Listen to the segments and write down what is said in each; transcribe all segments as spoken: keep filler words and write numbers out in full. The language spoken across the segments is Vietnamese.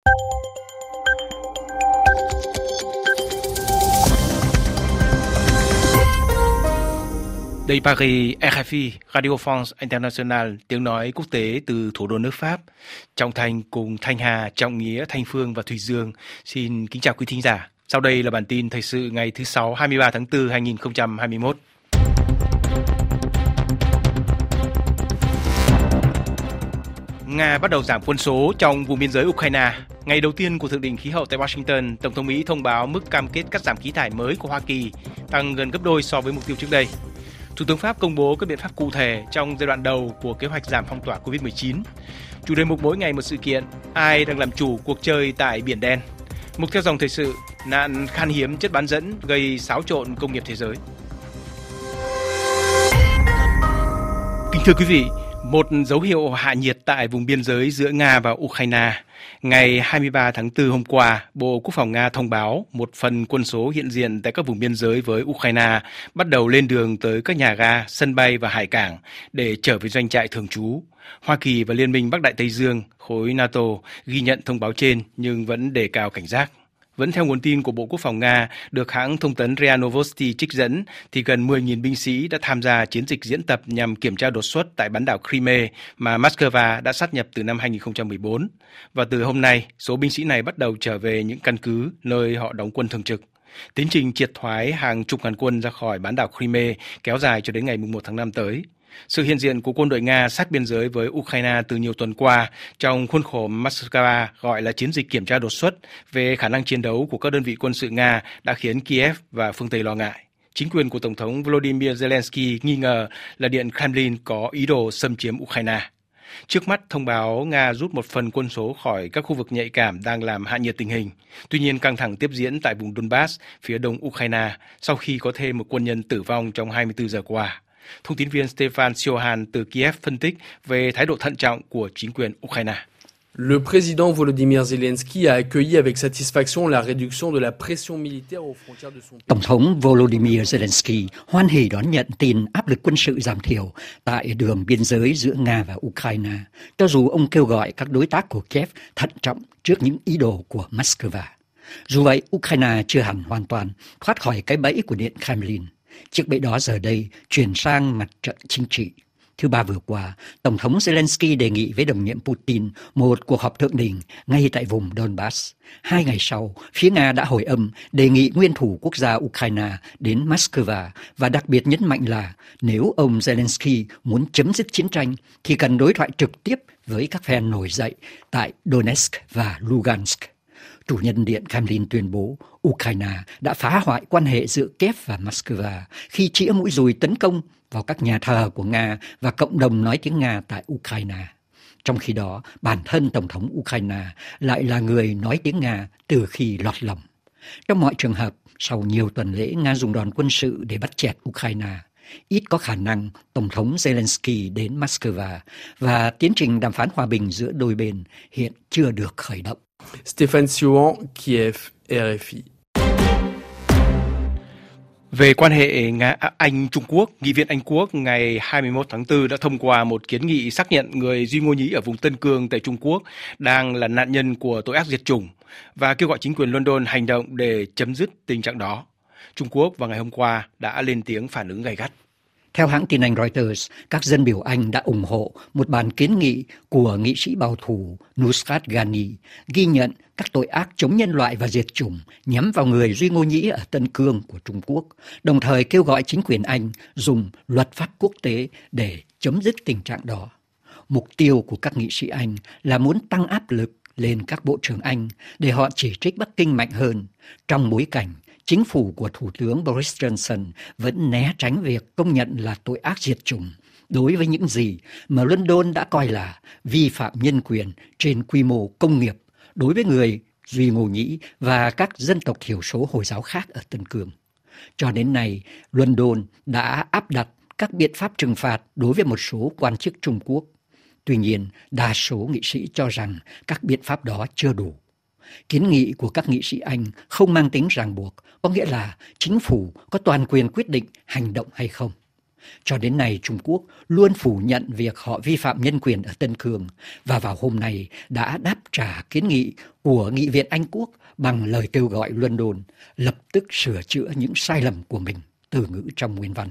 Đây Paris, rờ ép i, Radio France International, tiếng nói quốc tế từ thủ đô nước Pháp. Trọng Thành cùng Thanh Hà, Trọng Nghĩa, Thanh Phương và Thùy Dương xin kính chào quý thính giả. Sau đây là bản tin thời sự ngày thứ Sáu, hai mươi ba tháng tư, hai nghìn không trăm hai mươi mốt. Nga bắt đầu giảm quân số trong vùng biên giới Ukraine. Ngày đầu tiên của thượng đỉnh khí hậu tại Washington, Tổng thống Mỹ thông báo mức cam kết cắt giảm khí thải mới của Hoa Kỳ tăng gần gấp đôi so với mục tiêu trước đây. Thủ tướng Pháp công bố các biện pháp cụ thể trong giai đoạn đầu của kế hoạch giảm phong tỏa covid mười chín. Chủ đề mục mỗi ngày một sự kiện, ai đang làm chủ cuộc chơi tại Biển Đen. Mục theo dòng thời sự, nạn khan hiếm chất bán dẫn gây xáo trộn công nghiệp thế giới. Kính thưa quý vị, một dấu hiệu hạ nhiệt tại vùng biên giới giữa Nga và Ukraine. Ngày hai mươi ba tháng tư hôm qua, Bộ Quốc phòng Nga thông báo một phần quân số hiện diện tại các vùng biên giới với Ukraine bắt đầu lên đường tới các nhà ga, sân bay và hải cảng để trở về doanh trại thường trú. Hoa Kỳ và Liên minh Bắc Đại Tây Dương, khối NATO ghi nhận thông báo trên nhưng vẫn đề cao cảnh giác. Vẫn theo nguồn tin của Bộ Quốc phòng Nga, được hãng thông tấn rê a Novosti trích dẫn, thì gần mười nghìn binh sĩ đã tham gia chiến dịch diễn tập nhằm kiểm tra đột xuất tại bán đảo Crimea mà Moscow đã sát nhập từ năm hai nghìn không trăm mười bốn. Và từ hôm nay, số binh sĩ này bắt đầu trở về những căn cứ nơi họ đóng quân thường trực. Tiến trình triệt thoái hàng chục ngàn quân ra khỏi bán đảo Crimea kéo dài cho đến ngày mùng một tháng năm tới. Sự hiện diện của quân đội Nga sát biên giới với Ukraine từ nhiều tuần qua trong khuôn khổ Moscow gọi là chiến dịch kiểm tra đột xuất về khả năng chiến đấu của các đơn vị quân sự Nga đã khiến Kiev và phương Tây lo ngại. Chính quyền của Tổng thống Volodymyr Zelensky nghi ngờ là Điện Kremlin có ý đồ xâm chiếm Ukraine. Trước mắt, thông báo Nga rút một phần quân số khỏi các khu vực nhạy cảm đang làm hạ nhiệt tình hình. Tuy nhiên, căng thẳng tiếp diễn tại vùng Donbass, phía đông Ukraine, sau khi có thêm một quân nhân tử vong trong hai mươi tư giờ qua. Thông tin viên Stefan Siohan từ Kiev phân tích về thái độ thận trọng của chính quyền Ukraine. Le président Volodymyr Zelensky a accueilli avec satisfaction la réduction de la pression militaire aux frontières de son pays. Tổng thống Volodymyr Zelensky hoan hỉ đón nhận tin áp lực quân sự giảm thiểu tại đường biên giới giữa Nga và Ukraine, cho dù ông kêu gọi các đối tác của Kiev thận trọng trước những ý đồ của Moscow. Dù vậy, Ukraine chưa hẳn hoàn toàn thoát khỏi cái bẫy của Điện Kremlin. Chiếc bẫy đó giờ đây chuyển sang mặt trận chính trị. Thứ Ba vừa qua, Tổng thống Zelensky đề nghị với đồng nhiệm Putin một cuộc họp thượng đỉnh ngay tại vùng Donbass. Hai ngày sau, phía Nga đã hồi âm đề nghị nguyên thủ quốc gia Ukraine đến Moscow và đặc biệt nhấn mạnh là nếu ông Zelensky muốn chấm dứt chiến tranh thì cần đối thoại trực tiếp với các phe nổi dậy tại Donetsk và Lugansk. Chủ nhân Điện Kremlin tuyên bố Ukraine đã phá hoại quan hệ giữa Kiev và Moscow khi chĩa mũi dùi tấn công vào các nhà thờ của Nga và cộng đồng nói tiếng Nga tại Ukraine. Trong khi đó, bản thân Tổng thống Ukraine lại là người nói tiếng Nga từ khi lọt lòng. Trong mọi trường hợp, sau nhiều tuần lễ Nga dùng đòn quân sự để bắt chẹt Ukraine, ít có khả năng Tổng thống Zelensky đến Moscow và tiến trình đàm phán hòa bình giữa đôi bên hiện chưa được khởi động. Stefan Siohan, Kiev, rờ ép i. Về quan hệ Nga-Anh-Trung Quốc, Nghị viện Anh Quốc ngày hai mươi mốt tháng tư đã thông qua một kiến nghị xác nhận người Duy Ngô Nhĩ ở vùng Tân Cương tại Trung Quốc đang là nạn nhân của tội ác diệt chủng và kêu gọi chính quyền London hành động để chấm dứt tình trạng đó. Trung Quốc vào ngày hôm qua đã lên tiếng phản ứng gay gắt. Theo hãng tin Anh Reuters, các dân biểu Anh đã ủng hộ một bản kiến nghị của nghị sĩ bảo thủ Nusrat Ghani ghi nhận các tội ác chống nhân loại và diệt chủng nhắm vào người Duy Ngô Nhĩ ở Tân Cương của Trung Quốc, đồng thời kêu gọi chính quyền Anh dùng luật pháp quốc tế để chấm dứt tình trạng đó. Mục tiêu của các nghị sĩ Anh là muốn tăng áp lực lên các bộ trưởng Anh để họ chỉ trích Bắc Kinh mạnh hơn, trong bối cảnh chính phủ của Thủ tướng Boris Johnson vẫn né tránh việc công nhận là tội ác diệt chủng đối với những gì mà London đã coi là vi phạm nhân quyền trên quy mô công nghiệp đối với người Duy Ngô Nhĩ và các dân tộc thiểu số Hồi giáo khác ở Tân Cương. Cho đến nay, London đã áp đặt các biện pháp trừng phạt đối với một số quan chức Trung Quốc. Tuy nhiên, đa số nghị sĩ cho rằng các biện pháp đó chưa đủ. Kiến nghị của các nghị sĩ Anh không mang tính ràng buộc, có nghĩa là chính phủ có toàn quyền quyết định hành động hay không. Cho đến nay, Trung Quốc luôn phủ nhận việc họ vi phạm nhân quyền ở Tân Cương và vào hôm nay đã đáp trả kiến nghị của Nghị viện Anh Quốc bằng lời kêu gọi London lập tức sửa chữa những sai lầm của mình, từ ngữ trong nguyên văn.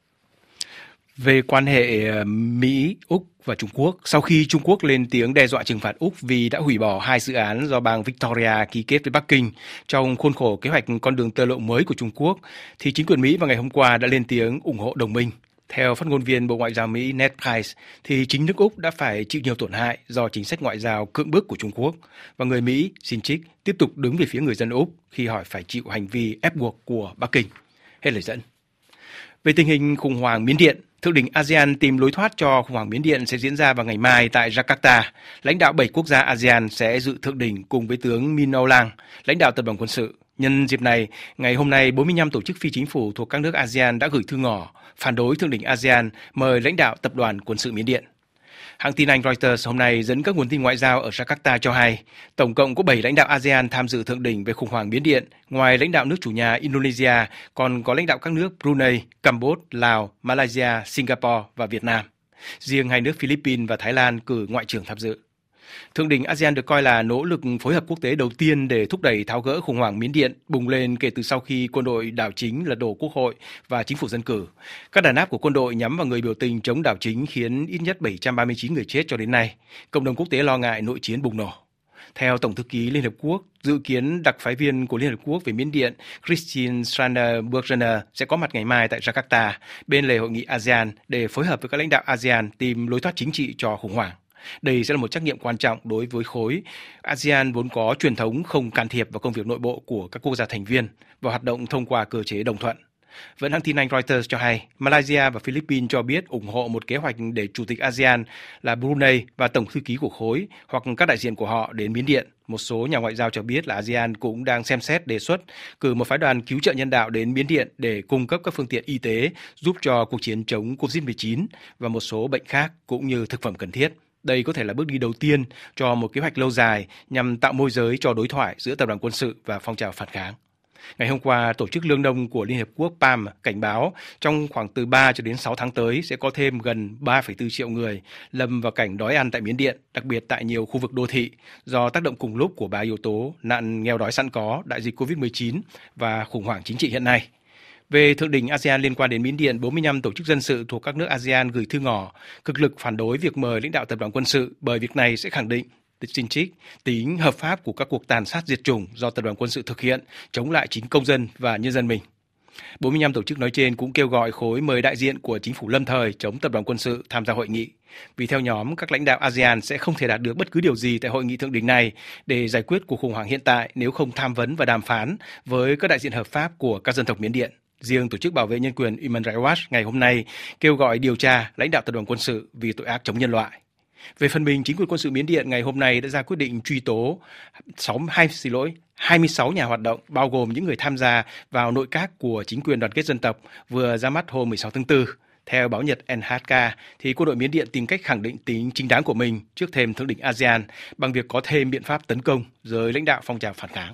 Về quan hệ Mỹ, Úc và Trung Quốc, sau khi Trung Quốc lên tiếng đe dọa trừng phạt Úc vì đã hủy bỏ hai dự án do bang Victoria ký kết với Bắc Kinh trong khuôn khổ kế hoạch con đường tơ lụa mới của Trung Quốc, thì chính quyền Mỹ vào ngày hôm qua đã lên tiếng ủng hộ đồng minh. Theo phát ngôn viên Bộ Ngoại giao Mỹ Ned Price, thì chính nước Úc đã phải chịu nhiều tổn hại do chính sách ngoại giao cưỡng bức của Trung Quốc, và người Mỹ xin trích tiếp tục đứng về phía người dân Úc khi họ phải chịu hành vi ép buộc của Bắc Kinh. Hết lời dẫn. Về tình hình khủng hoảng Miến Điện, Thượng đỉnh a sê an tìm lối thoát cho khủng hoảng Miến Điện sẽ diễn ra vào ngày mai tại Jakarta. Lãnh đạo bảy quốc gia a sê an sẽ dự thượng đỉnh cùng với tướng Min Aung Hlaing, lãnh đạo tập đoàn quân sự. Nhân dịp này, ngày hôm nay, bốn mươi lăm tổ chức phi chính phủ thuộc các nước a sê an đã gửi thư ngỏ phản đối thượng đỉnh a sê an mời lãnh đạo tập đoàn quân sự Miến Điện. Hãng tin Anh Reuters hôm nay dẫn các nguồn tin ngoại giao ở Jakarta cho hay, tổng cộng có bảy lãnh đạo a sê an tham dự thượng đỉnh về khủng hoảng Miến Điện. Ngoài lãnh đạo nước chủ nhà Indonesia, còn có lãnh đạo các nước Brunei, Campuchia, Lào, Malaysia, Singapore và Việt Nam. Riêng hai nước Philippines và Thái Lan cử ngoại trưởng tham dự. Thượng đỉnh a sê an được coi là nỗ lực phối hợp quốc tế đầu tiên để thúc đẩy tháo gỡ khủng hoảng Miến Điện bùng lên kể từ sau khi quân đội đảo chính lật đổ quốc hội và chính phủ dân cử. Các đàn áp của quân đội nhắm vào người biểu tình chống đảo chính khiến ít nhất bảy trăm ba mươi chín người chết cho đến nay. Cộng đồng quốc tế lo ngại nội chiến bùng nổ. Theo Tổng thư ký Liên Hợp Quốc, dự kiến đặc phái viên của Liên Hợp Quốc về Miến Điện Christine Schraner Burgener sẽ có mặt ngày mai tại Jakarta bên lề hội nghị a sê an để phối hợp với các lãnh đạo a sê an tìm lối thoát chính trị cho khủng hoảng. Đây sẽ là một trách nhiệm quan trọng đối với khối. a sê an vốn có truyền thống không can thiệp vào công việc nội bộ của các quốc gia thành viên và hoạt động thông qua cơ chế đồng thuận. Vẫn hãng tin Anh Reuters cho hay, Malaysia và Philippines cho biết ủng hộ một kế hoạch để Chủ tịch a sê an là Brunei và Tổng thư ký của khối hoặc các đại diện của họ đến Miến Điện. Một số nhà ngoại giao cho biết là a sê an cũng đang xem xét đề xuất cử một phái đoàn cứu trợ nhân đạo đến Miến Điện để cung cấp các phương tiện y tế giúp cho cuộc chiến chống covid mười chín và một số bệnh khác cũng như thực phẩm cần thiết. Đây có thể là bước đi đầu tiên cho một kế hoạch lâu dài nhằm tạo môi giới cho đối thoại giữa tập đoàn quân sự và phong trào phản kháng. Ngày hôm qua, Tổ chức Lương Nông của Liên Hợp Quốc pê a em cảnh báo trong khoảng từ ba cho đến sáu tháng tới sẽ có thêm gần ba phẩy bốn triệu người lâm vào cảnh đói ăn tại Miến Điện, đặc biệt tại nhiều khu vực đô thị, do tác động cùng lúc của ba yếu tố nạn nghèo đói sẵn có, đại dịch covid mười chín và khủng hoảng chính trị hiện nay. Về thượng đỉnh a sê an liên quan đến Miến Điện, bốn mươi lăm tổ chức dân sự thuộc các nước a sê an gửi thư ngỏ cực lực phản đối việc mời lãnh đạo tập đoàn quân sự, bởi việc này sẽ khẳng định xin trích tính hợp pháp của các cuộc tàn sát diệt chủng do tập đoàn quân sự thực hiện chống lại chính công dân và nhân dân mình. bốn mươi lăm tổ chức nói trên cũng kêu gọi khối mời đại diện của chính phủ lâm thời chống tập đoàn quân sự tham gia hội nghị. Vì theo nhóm, các lãnh đạo a sê an sẽ không thể đạt được bất cứ điều gì tại hội nghị thượng đỉnh này để giải quyết cuộc khủng hoảng hiện tại nếu không tham vấn và đàm phán với các đại diện hợp pháp của các dân tộc Miến Điện. Riêng Tổ chức Bảo vệ Nhân quyền Human Rights Watch ngày hôm nay kêu gọi điều tra lãnh đạo tập đoàn quân sự vì tội ác chống nhân loại. Về phần mình, chính quyền quân sự Miến Điện ngày hôm nay đã ra quyết định truy tố sáu, hai, xin lỗi, hai mươi sáu nhà hoạt động, bao gồm những người tham gia vào nội các của chính quyền đoàn kết dân tộc vừa ra mắt hôm mười sáu tháng tư. Theo báo Nhật en hát ca, thì quân đội Miến Điện tìm cách khẳng định tính chính đáng của mình trước thềm thượng đỉnh a sê an bằng việc có thêm biện pháp tấn công giới lãnh đạo phong trào phản kháng.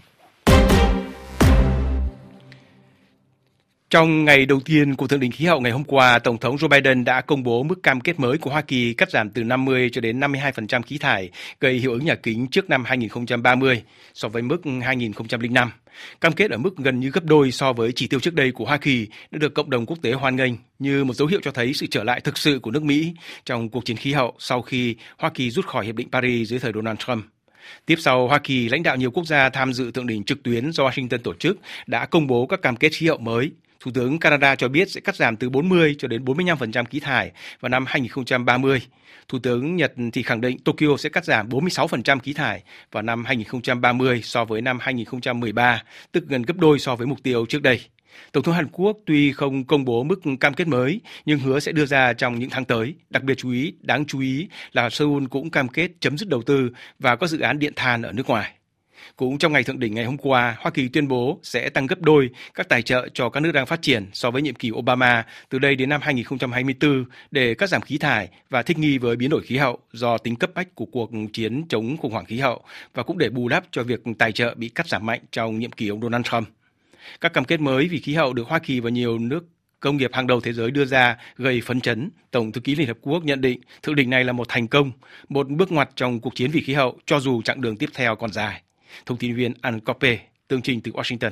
Trong ngày đầu tiên của thượng đỉnh khí hậu ngày hôm qua, Tổng thống Joe Biden đã công bố mức cam kết mới của Hoa Kỳ cắt giảm từ năm mươi cho đến năm mươi hai phần trăm khí thải gây hiệu ứng nhà kính trước năm hai không ba mươi so với mức hai nghìn không trăm lẻ năm. Cam kết ở mức gần như gấp đôi so với chỉ tiêu trước đây của Hoa Kỳ đã được cộng đồng quốc tế hoan nghênh như một dấu hiệu cho thấy sự trở lại thực sự của nước Mỹ trong cuộc chiến khí hậu sau khi Hoa Kỳ rút khỏi Hiệp định Paris dưới thời Donald Trump. Tiếp sau Hoa Kỳ, lãnh đạo nhiều quốc gia tham dự thượng đỉnh trực tuyến do Washington tổ chức đã công bố các cam kết khí hậu mới. Thủ tướng Canada cho biết sẽ cắt giảm từ bốn mươi cho đến bốn mươi lăm phần trăm khí thải vào năm hai không ba mươi. Thủ tướng Nhật thì khẳng định Tokyo sẽ cắt giảm bốn mươi sáu phần trăm khí thải vào năm hai không ba mươi so với năm hai không một ba, tức gần gấp đôi so với mục tiêu trước đây. Tổng thống Hàn Quốc tuy không công bố mức cam kết mới nhưng hứa sẽ đưa ra trong những tháng tới. Đặc biệt chú ý, đáng chú ý là Seoul cũng cam kết chấm dứt đầu tư và các dự án điện than ở nước ngoài. Cũng trong ngày thượng đỉnh ngày hôm qua, Hoa Kỳ tuyên bố sẽ tăng gấp đôi các tài trợ cho các nước đang phát triển so với nhiệm kỳ Obama từ đây đến năm hai không hai tư để cắt giảm khí thải và thích nghi với biến đổi khí hậu do tính cấp bách của cuộc chiến chống khủng hoảng khí hậu và cũng để bù đắp cho việc tài trợ bị cắt giảm mạnh trong nhiệm kỳ ông Donald Trump. Các cam kết mới vì khí hậu được Hoa Kỳ và nhiều nước công nghiệp hàng đầu thế giới đưa ra gây phấn chấn, Tổng thư ký Liên Hợp Quốc nhận định thượng đỉnh này là một thành công, một bước ngoặt trong cuộc chiến vì khí hậu cho dù chặng đường tiếp theo còn dài. Thông tin viên Ann Coppe, tường trình từ Washington.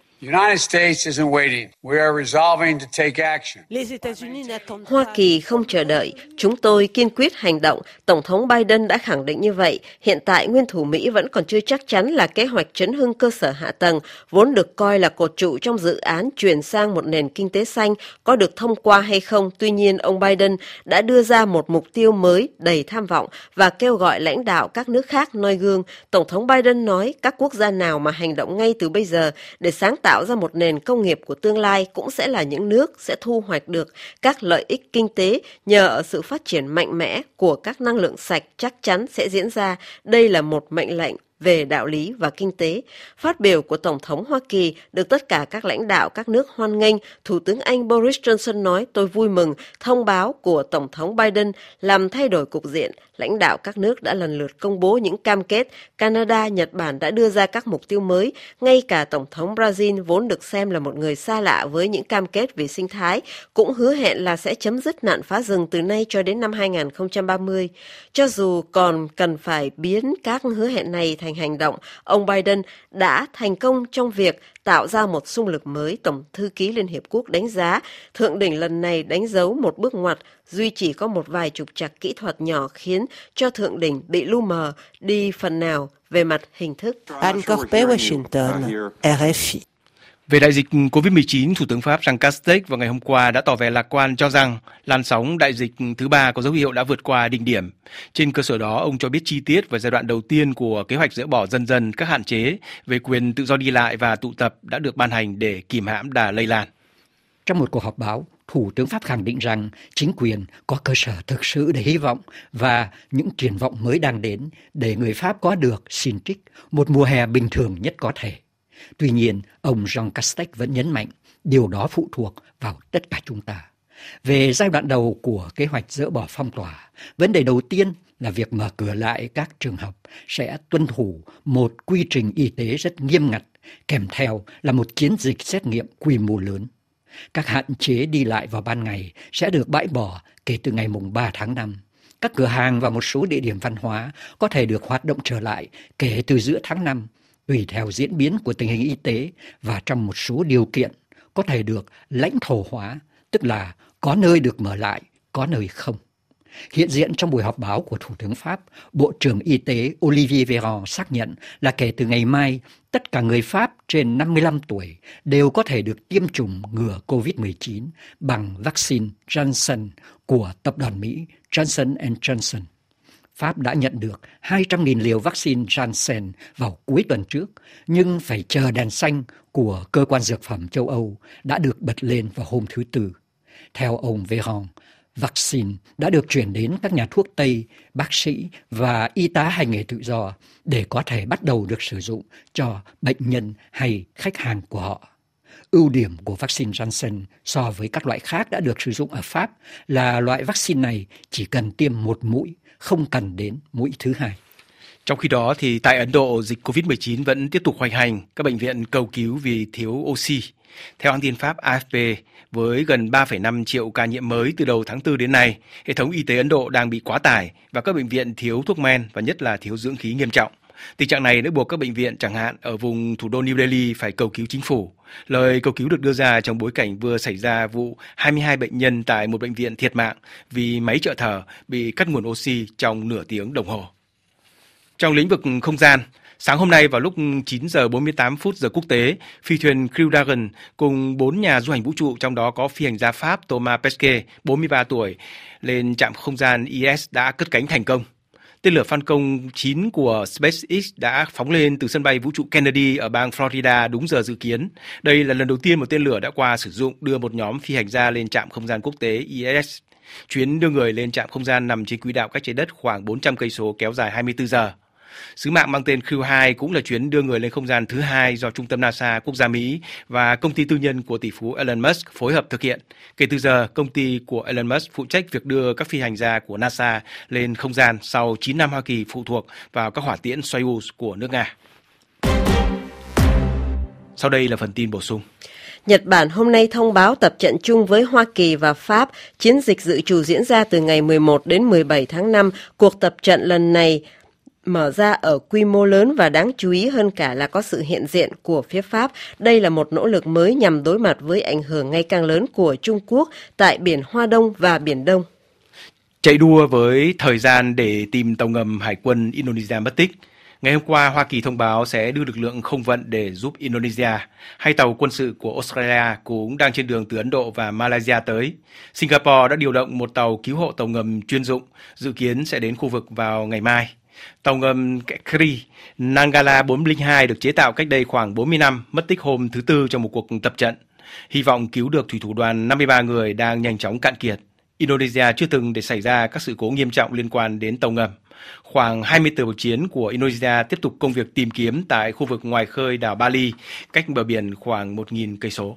Hoa Kỳ không chờ đợi, chúng tôi kiên quyết hành động. Tổng thống Biden đã khẳng định như vậy. Hiện tại, nguyên thủ Mỹ vẫn còn chưa chắc chắn là kế hoạch chấn hưng cơ sở hạ tầng, vốn được coi là cột trụ trong dự án chuyển sang một nền kinh tế xanh, có được thông qua hay không. Tuy nhiên, ông Biden đã đưa ra một mục tiêu mới đầy tham vọng và kêu gọi lãnh đạo các nước khác noi gương. Tổng thống Biden nói các quốc gia nào mà hành động ngay từ bây giờ để sáng tạo tạo ra một nền công nghiệp của tương lai cũng sẽ là những nước sẽ thu hoạch được các lợi ích kinh tế nhờ ở sự phát triển mạnh mẽ của các năng lượng sạch chắc chắn sẽ diễn ra. Đây là một mệnh lệnh về đạo lý và kinh tế. Phát biểu của Tổng thống Hoa Kỳ được tất cả các lãnh đạo các nước hoan nghênh. Thủ tướng Anh Boris Johnson nói: tôi vui mừng thông báo của Tổng thống Biden làm thay đổi cục diện. Lãnh đạo các nước đã lần lượt công bố những cam kết. Canada, Nhật Bản đã đưa ra các mục tiêu mới. Ngay cả Tổng thống Brazil, vốn được xem là một người xa lạ với những cam kết về sinh thái, cũng hứa hẹn là sẽ chấm dứt nạn phá rừng từ nay cho đến năm hai nghìn không trăm ba mươi. Cho dù còn cần phải biến các hứa hẹn này thành hành động, ông Biden đã thành công trong việc tạo ra một xung lực mới. Tổng thư ký Liên Hiệp Quốc đánh giá thượng đỉnh lần này đánh dấu một bước ngoặt, duy chỉ có một vài trục trặc kỹ thuật nhỏ khiến cho thượng đỉnh bị lu mờ đi phần nào về mặt hình thức. Ann Coppe, Washington, R F I. Về đại dịch covid mười chín, Thủ tướng Pháp Jean Castex vào ngày hôm qua đã tỏ vẻ lạc quan cho rằng làn sóng đại dịch thứ ba có dấu hiệu đã vượt qua đỉnh điểm. Trên cơ sở đó, ông cho biết chi tiết về giai đoạn đầu tiên của kế hoạch dỡ bỏ dần dần các hạn chế về quyền tự do đi lại và tụ tập đã được ban hành để kìm hãm đà lây lan. Trong một cuộc họp báo, Thủ tướng Pháp khẳng định rằng chính quyền có cơ sở thực sự để hy vọng và những triển vọng mới đang đến để người Pháp có được, xin trích, một mùa hè bình thường nhất có thể. Tuy nhiên, ông Jean Castex vẫn nhấn mạnh điều đó phụ thuộc vào tất cả chúng ta. Về giai đoạn đầu của kế hoạch dỡ bỏ phong tỏa, vấn đề đầu tiên là việc mở cửa lại các trường học sẽ tuân thủ một quy trình y tế rất nghiêm ngặt, kèm theo là một chiến dịch xét nghiệm quy mô lớn. Các hạn chế đi lại vào ban ngày sẽ được bãi bỏ kể từ ngày ba tháng năm. Các cửa hàng và một số địa điểm văn hóa có thể được hoạt động trở lại kể từ giữa tháng năm, tùy theo diễn biến của tình hình y tế và trong một số điều kiện có thể được lãnh thổ hóa, tức là có nơi được mở lại, có nơi không. Hiện diện trong buổi họp báo của Thủ tướng Pháp, Bộ trưởng Y tế Olivier Véran xác nhận là kể từ ngày mai, tất cả người Pháp trên năm mươi lăm tuổi đều có thể được tiêm chủng ngừa covid mười chín bằng vaccine Johnson của tập đoàn Mỹ Johnson and Johnson. Pháp đã nhận được hai trăm nghìn liều vaccine Janssen vào cuối tuần trước, nhưng phải chờ đèn xanh của cơ quan dược phẩm châu Âu đã được bật lên vào hôm thứ Tư. Theo ông Véran, vaccine đã được chuyển đến các nhà thuốc Tây, bác sĩ và y tá hành nghề tự do để có thể bắt đầu được sử dụng cho bệnh nhân hay khách hàng của họ. Ưu điểm của vaccine Janssen so với các loại khác đã được sử dụng ở Pháp là loại vaccine này chỉ cần tiêm một mũi, không cần đến mũi thứ hai. Trong khi đó, thì tại Ấn Độ, dịch covid mười chín vẫn tiếp tục hoành hành, các bệnh viện cầu cứu vì thiếu oxy. Theo hãng tin Pháp A F P, với gần ba phẩy năm triệu ca nhiễm mới từ đầu tháng tư đến nay, hệ thống y tế Ấn Độ đang bị quá tải và các bệnh viện thiếu thuốc men và nhất là thiếu dưỡng khí nghiêm trọng. Tình trạng này đã buộc các bệnh viện, chẳng hạn ở vùng thủ đô New Delhi, phải cầu cứu chính phủ. Lời cầu cứu được đưa ra trong bối cảnh vừa xảy ra vụ hai mươi hai bệnh nhân tại một bệnh viện thiệt mạng vì máy trợ thở bị cắt nguồn oxy trong nửa tiếng đồng hồ. Trong lĩnh vực không gian, sáng hôm nay vào lúc chín giờ bốn mươi tám phút giờ quốc tế, phi thuyền Crew Dragon cùng bốn nhà du hành vũ trụ, trong đó có phi hành gia Pháp Thomas Pesquet, bốn mươi ba tuổi, lên trạm không gian I S S đã cất cánh thành công. Tên lửa Falcon chín của SpaceX đã phóng lên từ sân bay vũ trụ Kennedy ở bang Florida đúng giờ dự kiến. Đây là lần đầu tiên một tên lửa đã qua sử dụng đưa một nhóm phi hành gia lên trạm không gian quốc tế I S S. Chuyến đưa người lên trạm không gian nằm trên quỹ đạo cách trái đất khoảng bốn trăm cây số, kéo dài hai mươi tư giờ. Sứ mạng mang tên Crew hai cũng là chuyến đưa người lên không gian thứ hai do Trung tâm NASA quốc gia Mỹ và công ty tư nhân của tỷ phú Elon Musk phối hợp thực hiện. Kể từ giờ, công ty của Elon Musk phụ trách việc đưa các phi hành gia của NASA lên không gian sau chín năm Hoa Kỳ phụ thuộc vào các hỏa tiễn Soyuz của nước Nga. Sau đây là phần tin bổ sung. Nhật Bản hôm nay thông báo tập trận chung với Hoa Kỳ và Pháp. Chiến dịch dự trù diễn ra từ ngày mười một đến mười bảy tháng năm. Cuộc tập trận lần này mở ra ở quy mô lớn và đáng chú ý hơn cả là có sự hiện diện của phía Pháp. Đây là một nỗ lực mới nhằm đối mặt với ảnh hưởng ngày càng lớn của Trung Quốc tại Biển Hoa Đông và Biển Đông. Chạy đua với thời gian để tìm tàu ngầm Hải quân Indonesia mất tích. Ngày hôm qua, Hoa Kỳ thông báo sẽ đưa lực lượng không vận để giúp Indonesia. Hai tàu quân sự của Australia cũng đang trên đường từ Ấn Độ và Malaysia tới. Singapore đã điều động một tàu cứu hộ tàu ngầm chuyên dụng, dự kiến sẽ đến khu vực vào ngày mai. Tàu ngầm Kri Nanggala bốn không hai được chế tạo cách đây khoảng bốn mươi năm, mất tích hôm thứ Tư trong một cuộc tập trận. Hy vọng cứu được thủy thủ đoàn năm mươi ba người đang nhanh chóng cạn kiệt. Indonesia chưa từng để xảy ra các sự cố nghiêm trọng liên quan đến tàu ngầm. Khoảng hai mươi tàu chiến của Indonesia tiếp tục công việc tìm kiếm tại khu vực ngoài khơi đảo Bali, cách bờ biển khoảng một nghìn cây số.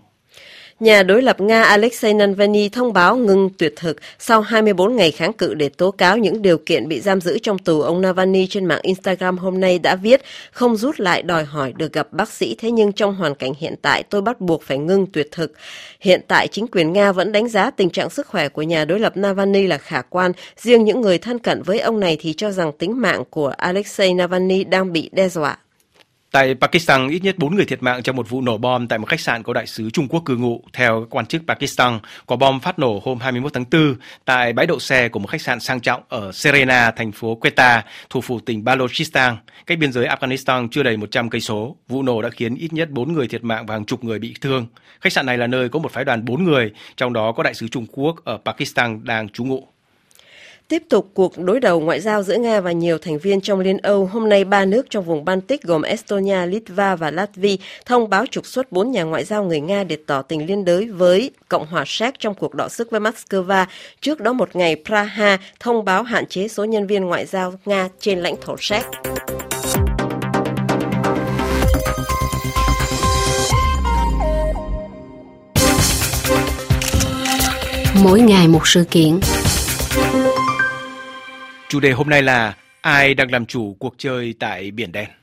Nhà đối lập Nga Alexei Navalny thông báo ngừng tuyệt thực sau hai mươi bốn ngày kháng cự để tố cáo những điều kiện bị giam giữ trong tù. Ông Navalny trên mạng Instagram hôm nay đã viết: không rút lại đòi hỏi được gặp bác sĩ, thế nhưng trong hoàn cảnh hiện tại tôi bắt buộc phải ngưng tuyệt thực. Hiện tại chính quyền Nga vẫn đánh giá tình trạng sức khỏe của nhà đối lập Navalny là khả quan. Riêng những người thân cận với ông này thì cho rằng tính mạng của Alexei Navalny đang bị đe dọa. Tại Pakistan, ít nhất bốn người thiệt mạng trong một vụ nổ bom tại một khách sạn có đại sứ Trung Quốc cư ngụ. Theo các quan chức Pakistan, quả bom phát nổ hôm hai mươi mốt tháng tư tại bãi đậu xe của một khách sạn sang trọng ở Serena, thành phố Quetta, thủ phủ tỉnh Balochistan, cách biên giới Afghanistan chưa đầy một trăm cây số. Vụ nổ đã khiến ít nhất bốn người thiệt mạng và hàng chục người bị thương. Khách sạn này là nơi có một phái đoàn bốn người, trong đó có đại sứ Trung Quốc ở Pakistan đang trú ngụ. Tiếp tục cuộc đối đầu ngoại giao giữa Nga và nhiều thành viên trong Liên Âu, hôm nay ba nước trong vùng Baltic gồm Estonia, Litva và Latvia thông báo trục xuất bốn nhà ngoại giao người Nga để tỏ tình liên đới với Cộng hòa Séc trong cuộc đọ sức với Moscow. Trước đó một ngày, Praha thông báo hạn chế số nhân viên ngoại giao Nga trên lãnh thổ Séc. Mỗi ngày một sự kiện. Chủ đề hôm nay là ai đang làm chủ cuộc chơi tại Biển Đen?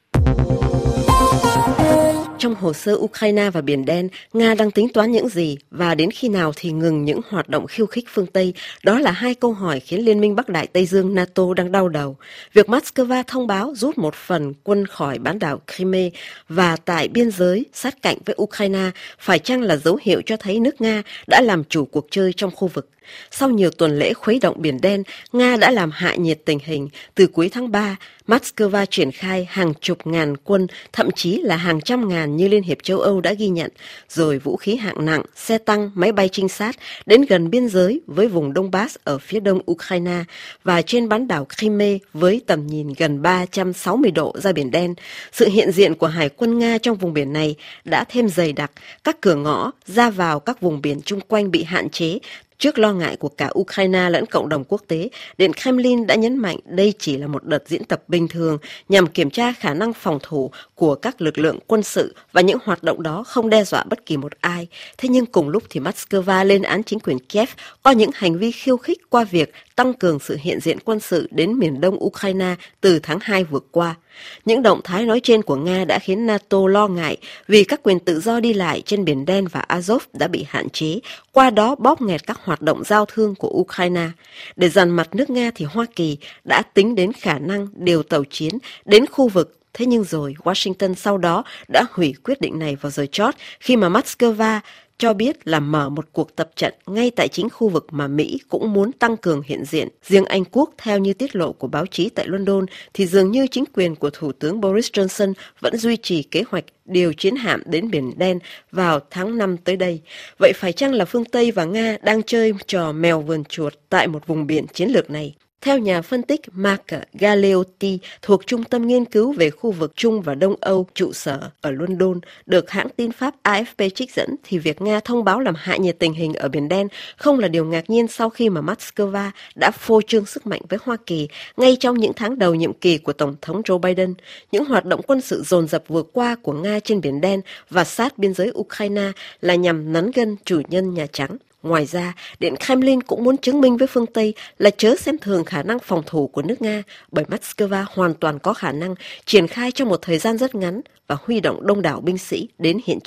Trong hồ sơ Ukraine và Biển Đen, Nga đang tính toán những gì và đến khi nào thì ngừng những hoạt động khiêu khích phương Tây? Đó là hai câu hỏi khiến Liên minh Bắc Đại Tây Dương NATO đang đau đầu. Việc Moscow thông báo rút một phần quân khỏi bán đảo Crimea và tại biên giới sát cạnh với Ukraine phải chăng là dấu hiệu cho thấy nước Nga đã làm chủ cuộc chơi trong khu vực? Sau nhiều tuần lễ khuấy động Biển Đen, Nga đã làm hạ nhiệt tình hình. Từ cuối tháng ba, Moscow triển khai hàng chục ngàn quân, thậm chí là hàng trăm ngàn như Liên hiệp châu Âu đã ghi nhận, rồi vũ khí hạng nặng, xe tăng, máy bay trinh sát đến gần biên giới với vùng Donbass ở phía đông Ukraine và trên bán đảo Crimea với tầm nhìn gần ba trăm sáu mươi độ ra Biển Đen. Sự hiện diện của Hải quân Nga trong vùng biển này đã thêm dày đặc, các cửa ngõ ra vào các vùng biển chung quanh bị hạn chế. Trước lo ngại của cả Ukraine lẫn cộng đồng quốc tế, Điện Kremlin đã nhấn mạnh đây chỉ là một đợt diễn tập bình thường nhằm kiểm tra khả năng phòng thủ của các lực lượng quân sự và những hoạt động đó không đe dọa bất kỳ một ai. Thế nhưng cùng lúc thì Moscow lên án chính quyền Kiev có những hành vi khiêu khích qua việc tăng cường sự hiện diện quân sự đến miền đông Ukraine từ tháng hai vừa qua. Những động thái nói trên của Nga đã khiến NATO lo ngại vì các quyền tự do đi lại trên Biển Đen và Azov đã bị hạn chế, qua đó bóp nghẹt các hoạt động giao thương của Ukraine. Để dằn mặt nước Nga thì Hoa Kỳ đã tính đến khả năng điều tàu chiến đến khu vực. Thế nhưng rồi Washington sau đó đã hủy quyết định này vào giờ chót khi mà Moscow cho biết là mở một cuộc tập trận ngay tại chính khu vực mà Mỹ cũng muốn tăng cường hiện diện. Riêng Anh Quốc, theo như tiết lộ của báo chí tại London, thì dường như chính quyền của Thủ tướng Boris Johnson vẫn duy trì kế hoạch điều chiến hạm đến Biển Đen vào tháng năm tới đây. Vậy phải chăng là phương Tây và Nga đang chơi trò mèo vườn chuột tại một vùng biển chiến lược này? Theo nhà phân tích Mark Galeotti thuộc Trung tâm Nghiên cứu về khu vực Trung và Đông Âu trụ sở ở London, được hãng tin Pháp A F P trích dẫn, thì việc Nga thông báo làm hạ nhiệt tình hình ở Biển Đen không là điều ngạc nhiên sau khi mà Moscow đã phô trương sức mạnh với Hoa Kỳ ngay trong những tháng đầu nhiệm kỳ của Tổng thống Joe Biden. Những hoạt động quân sự dồn dập vừa qua của Nga trên Biển Đen và sát biên giới Ukraine là nhằm nắn gân chủ nhân Nhà Trắng. Ngoài ra, Điện Kremlin cũng muốn chứng minh với phương Tây là chớ xem thường khả năng phòng thủ của nước Nga, bởi Moscow hoàn toàn có khả năng triển khai trong một thời gian rất ngắn và huy động đông đảo binh sĩ đến hiện trường.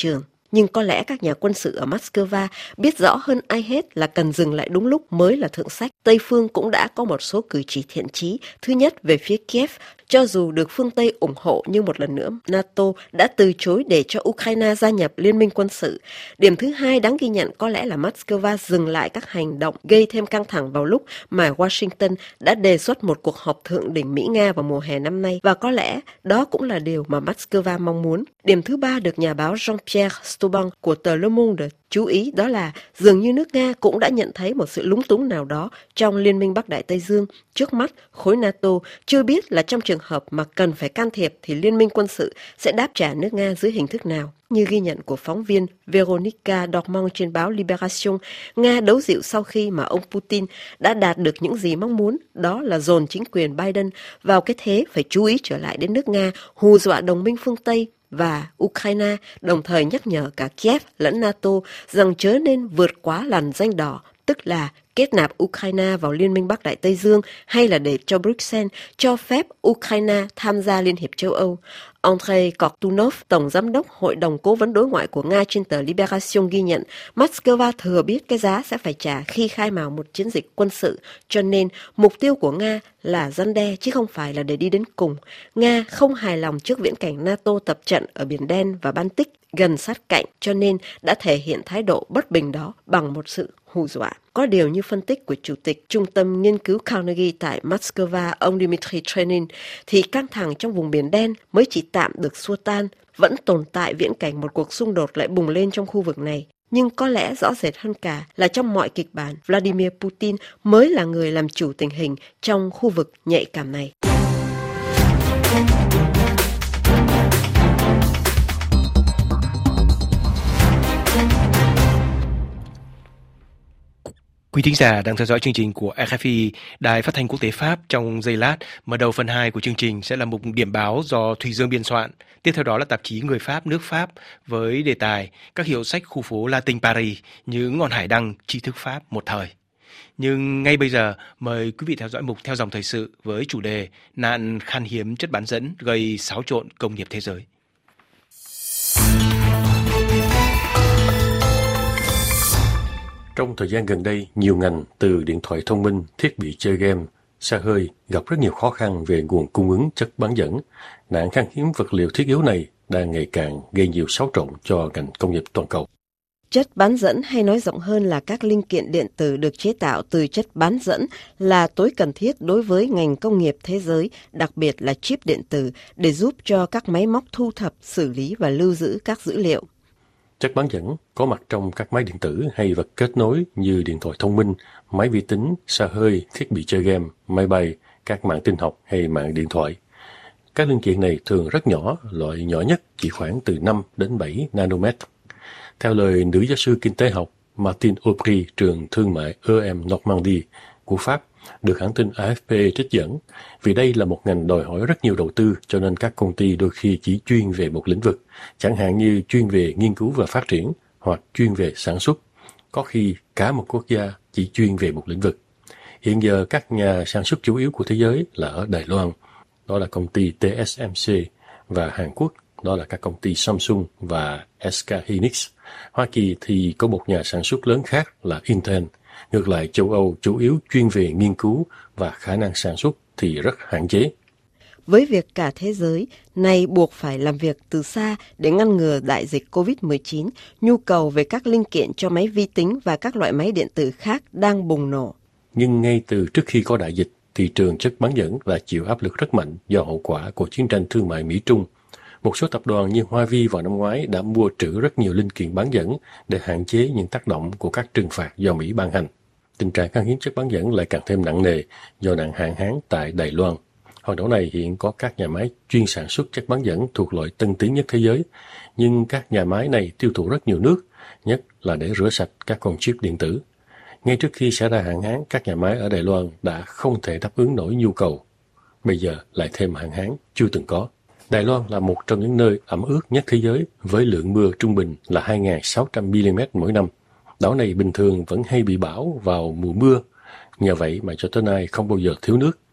Nhưng có lẽ các nhà quân sự ở Moscow biết rõ hơn ai hết là cần dừng lại đúng lúc mới là thượng sách. Tây phương cũng đã có một số cử chỉ thiện chí. Thứ nhất, về phía Kiev, cho dù được phương Tây ủng hộ nhưng một lần nữa NATO đã từ chối để cho Ukraine gia nhập liên minh quân sự. Điểm thứ hai đáng ghi nhận có lẽ là Moscow dừng lại các hành động gây thêm căng thẳng vào lúc mà Washington đã đề xuất một cuộc họp thượng đỉnh Mỹ-Nga vào mùa hè năm nay, và có lẽ đó cũng là điều mà Moscow mong muốn. Điểm thứ ba được nhà báo Jean-Pierre Stauban của tờ Le Monde chú ý đó là dường như nước Nga cũng đã nhận thấy một sự lúng túng nào đó trong Liên minh Bắc Đại Tây Dương. Trước mắt, khối NATO chưa biết là trong trường hợp mà cần phải can thiệp thì Liên minh quân sự sẽ đáp trả nước Nga dưới hình thức nào. Như ghi nhận của phóng viên Veronica Dormont trên báo Libération, Nga đấu dịu sau khi mà ông Putin đã đạt được những gì mong muốn, đó là dồn chính quyền Biden vào cái thế phải chú ý trở lại đến nước Nga, hù dọa đồng minh phương Tây và Ukraine, đồng thời nhắc nhở cả Kiev lẫn NATO rằng chớ nên vượt quá làn ranh đỏ, tức là kết nạp Ukraine vào Liên minh Bắc Đại Tây Dương hay là để cho Bruxelles cho phép Ukraine tham gia Liên hiệp châu Âu. Andrei Kortunov, Tổng Giám đốc Hội đồng Cố vấn Đối ngoại của Nga trên tờ Libération ghi nhận Moscow thừa biết cái giá sẽ phải trả khi khai mào một chiến dịch quân sự, cho nên mục tiêu của Nga là răn đe chứ không phải là để đi đến cùng. Nga không hài lòng trước viễn cảnh NATO tập trận ở Biển Đen và Baltic gần sát cạnh, cho nên đã thể hiện thái độ bất bình đó bằng một sự hù dọa. Có điều như phân tích của Chủ tịch Trung tâm Nghiên cứu Carnegie tại Moscow, ông Dmitry Trenin, thì căng thẳng trong vùng Biển Đen mới chỉ tạm được xua tan, vẫn tồn tại viễn cảnh một cuộc xung đột lại bùng lên trong khu vực này. Nhưng có lẽ rõ rệt hơn cả là trong mọi kịch bản, Vladimir Putin mới là người làm chủ tình hình trong khu vực nhạy cảm này. Quý thính giả đang theo dõi chương trình của rờ ép i, Đài Phát thanh Quốc tế Pháp. Trong giây lát, mở đầu phần hai của chương trình sẽ là mục điểm báo do Thùy Dương biên soạn. Tiếp theo đó là tạp chí Người Pháp nước Pháp với đề tài các hiệu sách khu phố Latin Paris, những ngọn hải đăng tri thức Pháp một thời. Nhưng ngay bây giờ, mời quý vị theo dõi mục Theo dòng thời sự với chủ đề nạn khan hiếm chất bán dẫn gây xáo trộn công nghiệp thế giới. Trong thời gian gần đây, nhiều ngành từ điện thoại thông minh, thiết bị chơi game, xe hơi gặp rất nhiều khó khăn về nguồn cung ứng chất bán dẫn. Nạn khan hiếm vật liệu thiết yếu này đang ngày càng gây nhiều xáo trộn cho ngành công nghiệp toàn cầu. Chất bán dẫn, hay nói rộng hơn là các linh kiện điện tử được chế tạo từ chất bán dẫn, là tối cần thiết đối với ngành công nghiệp thế giới, đặc biệt là chip điện tử, để giúp cho các máy móc thu thập, xử lý và lưu giữ các dữ liệu. Chất bán dẫn có mặt trong các máy điện tử hay vật kết nối như điện thoại thông minh, máy vi tính, xe hơi, thiết bị chơi game, máy bay, các mạng tin học hay mạng điện thoại. Các linh kiện này thường rất nhỏ, loại nhỏ nhất chỉ khoảng từ năm đến bảy nanomet. Theo lời nữ giáo sư kinh tế học Martine Aubry, trường thương mại e em Normandie của Pháp, được hãng tin a ép pê trích dẫn, vì đây là một ngành đòi hỏi rất nhiều đầu tư, cho nên các công ty đôi khi chỉ chuyên về một lĩnh vực, chẳng hạn như chuyên về nghiên cứu và phát triển hoặc chuyên về sản xuất. Có khi cả một quốc gia chỉ chuyên về một lĩnh vực. Hiện giờ các nhà sản xuất chủ yếu của thế giới là ở Đài Loan, đó là công ty tê ét em xê, và Hàn Quốc, đó là các công ty Samsung và ét ca Hynix. Hoa Kỳ thì có một nhà sản xuất lớn khác là Intel. Ngược lại, châu Âu chủ yếu chuyên về nghiên cứu và khả năng sản xuất thì rất hạn chế. Với việc cả thế giới nay buộc phải làm việc từ xa để ngăn ngừa đại dịch covid mười chín, nhu cầu về các linh kiện cho máy vi tính và các loại máy điện tử khác đang bùng nổ. Nhưng ngay từ trước khi có đại dịch, thị trường chất bán dẫn đã chịu áp lực rất mạnh do hậu quả của chiến tranh thương mại Mỹ-Trung. Một số tập đoàn như Hoa Vi vào năm ngoái đã mua trữ rất nhiều linh kiện bán dẫn để hạn chế những tác động của các trừng phạt do Mỹ ban hành. Tình trạng khan hiếm chất bán dẫn lại càng thêm nặng nề do nạn hạn hán tại Đài Loan. Hòn đảo này hiện có các nhà máy chuyên sản xuất chất bán dẫn thuộc loại tân tiến nhất thế giới, nhưng các nhà máy này tiêu thụ rất nhiều nước, nhất là để rửa sạch các con chip điện tử. Ngay trước khi xảy ra hạn hán, các nhà máy ở Đài Loan đã không thể đáp ứng nổi nhu cầu. Bây giờ lại thêm hạn hán chưa từng có. Đài Loan là một trong những nơi ẩm ướt nhất thế giới với lượng mưa trung bình là hai nghìn sáu trăm mi-li-mét mỗi năm. Đảo này bình thường vẫn hay bị bão vào mùa mưa, nhờ vậy mà cho tới nay không bao giờ thiếu nước.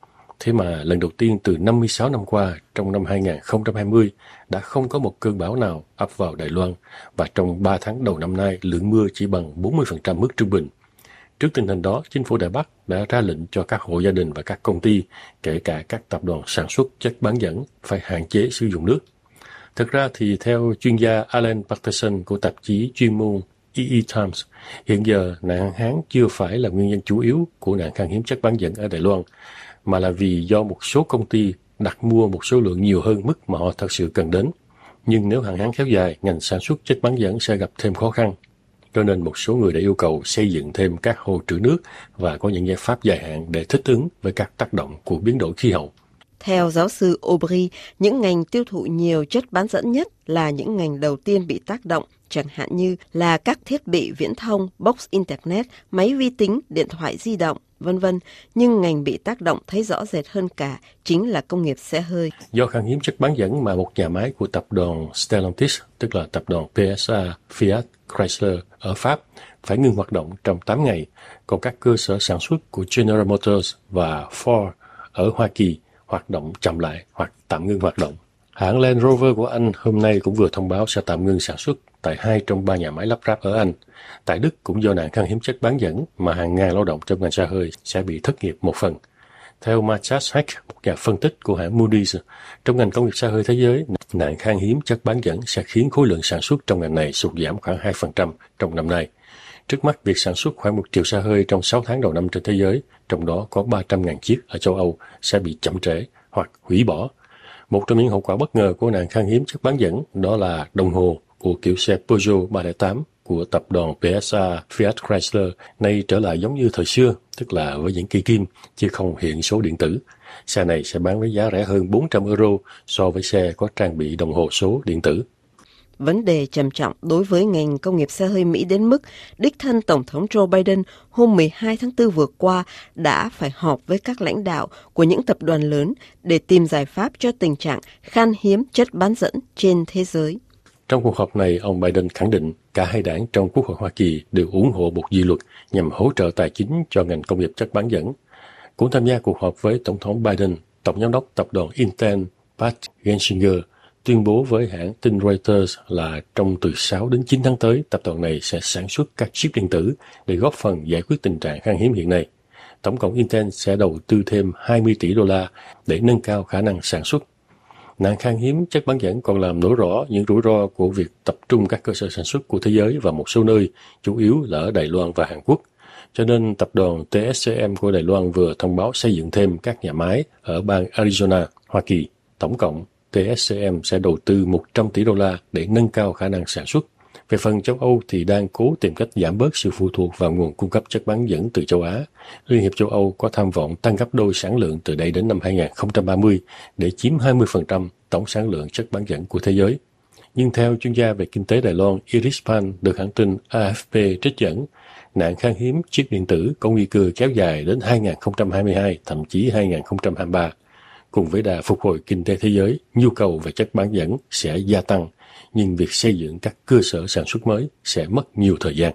Thế mà lần đầu tiên từ năm mươi sáu năm qua, trong năm hai không hai không, đã không có một cơn bão nào ập vào Đài Loan, và trong ba tháng đầu năm nay, lượng mưa chỉ bằng bốn mươi phần trăm mức trung bình. Trước tình hình đó, chính phủ Đài Bắc đã ra lệnh cho các hộ gia đình và các công ty, kể cả các tập đoàn sản xuất chất bán dẫn, phải hạn chế sử dụng nước. Thực ra thì theo chuyên gia Alan Patterson của tạp chí chuyên môn e e Times, hiện giờ nạn hạn hán chưa phải là nguyên nhân chủ yếu của nạn khan hiếm chất bán dẫn ở Đài Loan, mà là vì do một số công ty đặt mua một số lượng nhiều hơn mức mà họ thật sự cần đến. Nhưng nếu hạn hán kéo dài, ngành sản xuất chất bán dẫn sẽ gặp thêm khó khăn. Cho nên một số người đã yêu cầu xây dựng thêm các hồ trữ nước và có những giải pháp dài hạn để thích ứng với các tác động của biến đổi khí hậu. Theo giáo sư Aubry, những ngành tiêu thụ nhiều chất bán dẫn nhất là những ngành đầu tiên bị tác động, chẳng hạn như là các thiết bị viễn thông, box internet, máy vi tính, điện thoại di động, vân vân. Nhưng ngành bị tác động thấy rõ rệt hơn cả chính là công nghiệp xe hơi. Do khan hiếm chất bán dẫn mà một nhà máy của tập đoàn Stellantis, tức là tập đoàn pê ét a Fiat Chrysler ở Pháp, phải ngừng hoạt động trong tám ngày, còn các cơ sở sản xuất của General Motors và Ford ở Hoa Kỳ hoạt động chậm lại hoặc tạm ngưng hoạt động. Hãng Land Rover của Anh hôm nay cũng vừa thông báo sẽ tạm ngưng sản xuất tại hai trong ba nhà máy lắp ráp ở Anh. Tại Đức cũng do nạn khan hiếm chất bán dẫn mà hàng ngàn lao động trong ngành xe hơi sẽ bị thất nghiệp một phần. Theo Matthias Heck, một nhà phân tích của hãng Moody's, trong ngành công nghiệp xe hơi thế giới, nạn khan hiếm chất bán dẫn sẽ khiến khối lượng sản xuất trong ngành này sụt giảm khoảng hai phần trăm trong năm nay. Trước mắt, việc sản xuất khoảng một triệu xe hơi trong sáu tháng đầu năm trên thế giới, trong đó có ba trăm nghìn chiếc ở châu Âu, sẽ bị chậm trễ hoặc hủy bỏ. Một trong những hậu quả bất ngờ của nạn khan hiếm chất bán dẫn đó là đồng hồ của kiểu xe Peugeot ba không tám của tập đoàn pê ét a Fiat Chrysler nay trở lại giống như thời xưa, tức là với những cây kim, chứ không hiện số điện tử. Xe này sẽ bán với giá rẻ hơn bốn trăm euro so với xe có trang bị đồng hồ số điện tử. Vấn đề trầm trọng đối với ngành công nghiệp xe hơi Mỹ đến mức đích thân Tổng thống Joe Biden hôm mười hai tháng tư vừa qua đã phải họp với các lãnh đạo của những tập đoàn lớn để tìm giải pháp cho tình trạng khan hiếm chất bán dẫn trên thế giới. Trong cuộc họp này, ông Biden khẳng định cả hai đảng trong Quốc hội Hoa Kỳ đều ủng hộ một dự luật nhằm hỗ trợ tài chính cho ngành công nghiệp chất bán dẫn. Cũng tham gia cuộc họp với Tổng thống Biden, Tổng giám đốc tập đoàn Intel Pat Gelsinger tuyên bố với hãng tin Reuters là trong từ sáu đến chín tháng tới, tập đoàn này sẽ sản xuất các chip điện tử để góp phần giải quyết tình trạng khan hiếm hiện nay. Tổng cộng Intel sẽ đầu tư thêm hai mươi tỷ đô la để nâng cao khả năng sản xuất. Nạn khan hiếm chất bán dẫn còn làm nổi rõ những rủi ro của việc tập trung các cơ sở sản xuất của thế giới vào một số nơi, chủ yếu là ở Đài Loan và Hàn Quốc. Cho nên tập đoàn tê ét xê em của Đài Loan vừa thông báo xây dựng thêm các nhà máy ở bang Arizona, Hoa Kỳ. Tổng cộng, tê ét xê em sẽ đầu tư một trăm tỷ đô la để nâng cao khả năng sản xuất. Về phần châu Âu thì đang cố tìm cách giảm bớt sự phụ thuộc vào nguồn cung cấp chất bán dẫn từ châu Á. Liên hiệp châu Âu có tham vọng tăng gấp đôi sản lượng từ đây đến năm hai không ba không để chiếm hai mươi phần trăm tổng sản lượng chất bán dẫn của thế giới. Nhưng theo chuyên gia về kinh tế Đài Loan Iris Pan được hãng tin a ép pê trích dẫn, nạn khan hiếm chip điện tử có nguy cơ kéo dài đến hai không hai hai, thậm chí hai không hai ba. Cùng với đà phục hồi kinh tế thế giới, nhu cầu về chất bán dẫn sẽ gia tăng, nhưng việc xây dựng các cơ sở sản xuất mới sẽ mất nhiều thời gian.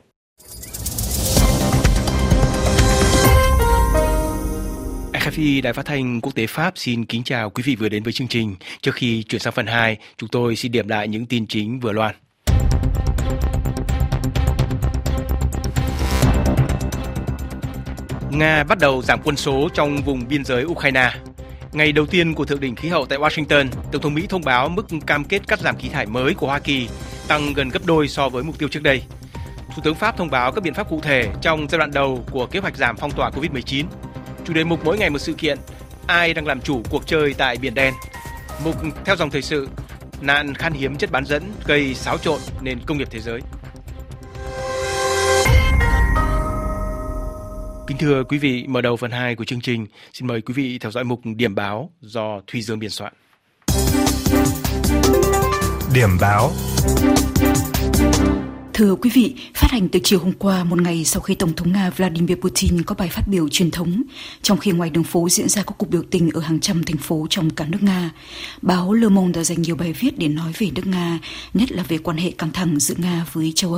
rờ ép i, Đài Phát thanh Quốc tế Pháp xin kính chào quý vị vừa đến với chương trình. Trước khi chuyển sang phần hai, chúng tôi xin điểm lại những tin chính vừa loan. Nga bắt đầu giảm quân số trong vùng biên giới Ukraine. Ngày đầu tiên của Thượng đỉnh khí hậu tại Washington, Tổng thống Mỹ thông báo mức cam kết cắt giảm khí thải mới của Hoa Kỳ tăng gần gấp đôi so với mục tiêu trước đây. Thủ tướng Pháp thông báo các biện pháp cụ thể trong giai đoạn đầu của kế hoạch giảm phong tỏa covid mười chín. Chủ đề mục mỗi ngày một sự kiện, ai đang làm chủ cuộc chơi tại Biển Đen. Mục theo dòng thời sự, nạn khan hiếm chất bán dẫn gây xáo trộn nền công nghiệp thế giới. Kính thưa quý vị, mở đầu phần hai của chương trình, xin mời quý vị theo dõi mục Điểm báo do Thùy Dương biên soạn. Điểm báo. Thưa quý vị, phát hành từ chiều hôm qua, một ngày sau khi Tổng thống Nga Vladimir Putin có bài phát biểu truyền thống, trong khi ngoài đường phố diễn ra các cuộc biểu tình ở hàng trăm thành phố trong cả nước Nga, báo Le Monde đã dành nhiều bài viết để nói về nước Nga, nhất là về quan hệ căng thẳng giữa Nga với châu Âu.